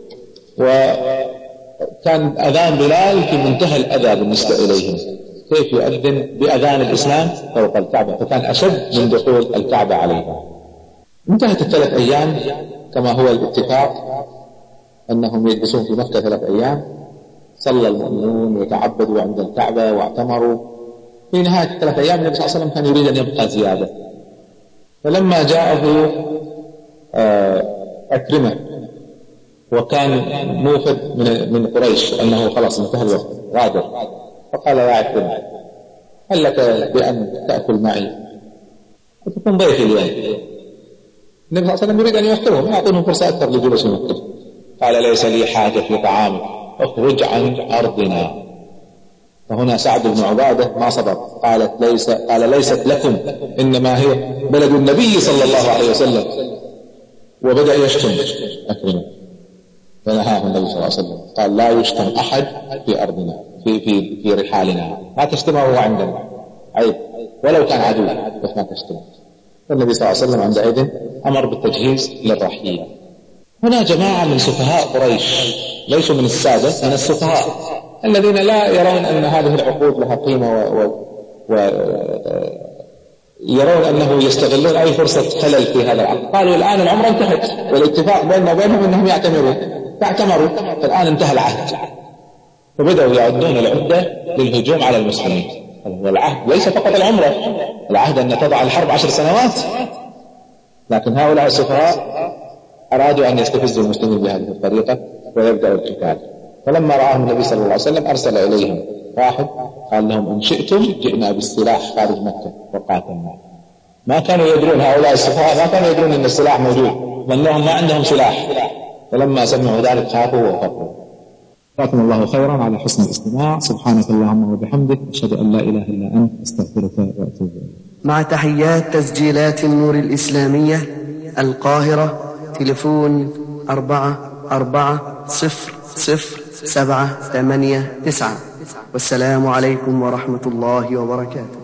وكان أذان بلال في منتهى الأذى بالنسبة إليهم، كيف يؤذن بأذان الإسلام فوق الكعبة، فكان أشد من دخول الكعبة عليها. انتهت ال3 أيام كما هو الاتفاق أنهم يجلسون في مكة 3 أيام. صلى المؤمنون وتعبدوا عند الكعبة واعتمروا. في نهاية 3 أيام النبي صلى الله عليه وسلم كان يريد أن يبقى زيادة، فلما جاءه عكرمة وكان موفد من قريش أنه خلاص انتهى الوقت غادر، فقال: يا عكرمة هل لك بأن تأكل معي وتكون ضيفي اليوم؟ النبي صلى الله عليه وسلم يريد أن يوفرهم، يعطيهم فرصة أكثر لجلوس مكة. قال: ليس لي حاجة في طعامك، اخرج عن أرضنا. فهنا سعد بن عبادة ما صبر، قال: ليست لكم، إنما هي بلد النبي صلى الله عليه وسلم. وبدأ يشتم أكرمه، فنهاه النبي صلى الله عليه وسلم قال: لا يشتم أحد في أرضنا، في رحالنا، ما تشتمه هو عندنا، عيب، ولو كان عدو بس ما تشتمه. فالنبي صلى الله عليه وسلم عندئذ أمر بالتجهيز للرحيل. هنا جماعة من سفهاء قريش، ليسوا من السادة، من السفهاء الذين لا يرون أن هذه العقود لها قيمة يرون أنه يستغلون أي فرصة خلل في هذا العقد. قالوا الآن العمرة انتهت والاتفاق بيننا وبينهم أنهم يعتمروا، فاعتمروا، فالآن انتهى العهد، فبدأوا يعدون العدة للهجوم على المسلمين. والعهد ليس فقط العمرة، العهد أن تضع الحرب 10 سنوات، لكن هؤلاء السفهاء أرادوا أن يستفزوا المسلمين بهذه الطريقة ويبدأوا القتال. فلما رآهم النبي صلى الله عليه وسلم أرسل إليهم واحد قال لهم إن شئتم جئنا بالسلاح خارج مكة وقاتلنا. ما كانوا يدرون هؤلاء السفهاء، ما كانوا يدرون أن السلاح موجود، ظنهم ما عندهم سلاح، فلما سمعوا ذلك خافوا وفروا. جزاكم الله خيرا على حسن الاستماع. سبحانك اللهم وبحمدك، أشهد أن لا إله إلا أنت، أستغفرك وأتوب إليك. مع تحيات تسجيلات النور الإسلامية القاهرة، تليفون 44000789. والسلام عليكم ورحمة الله وبركاته.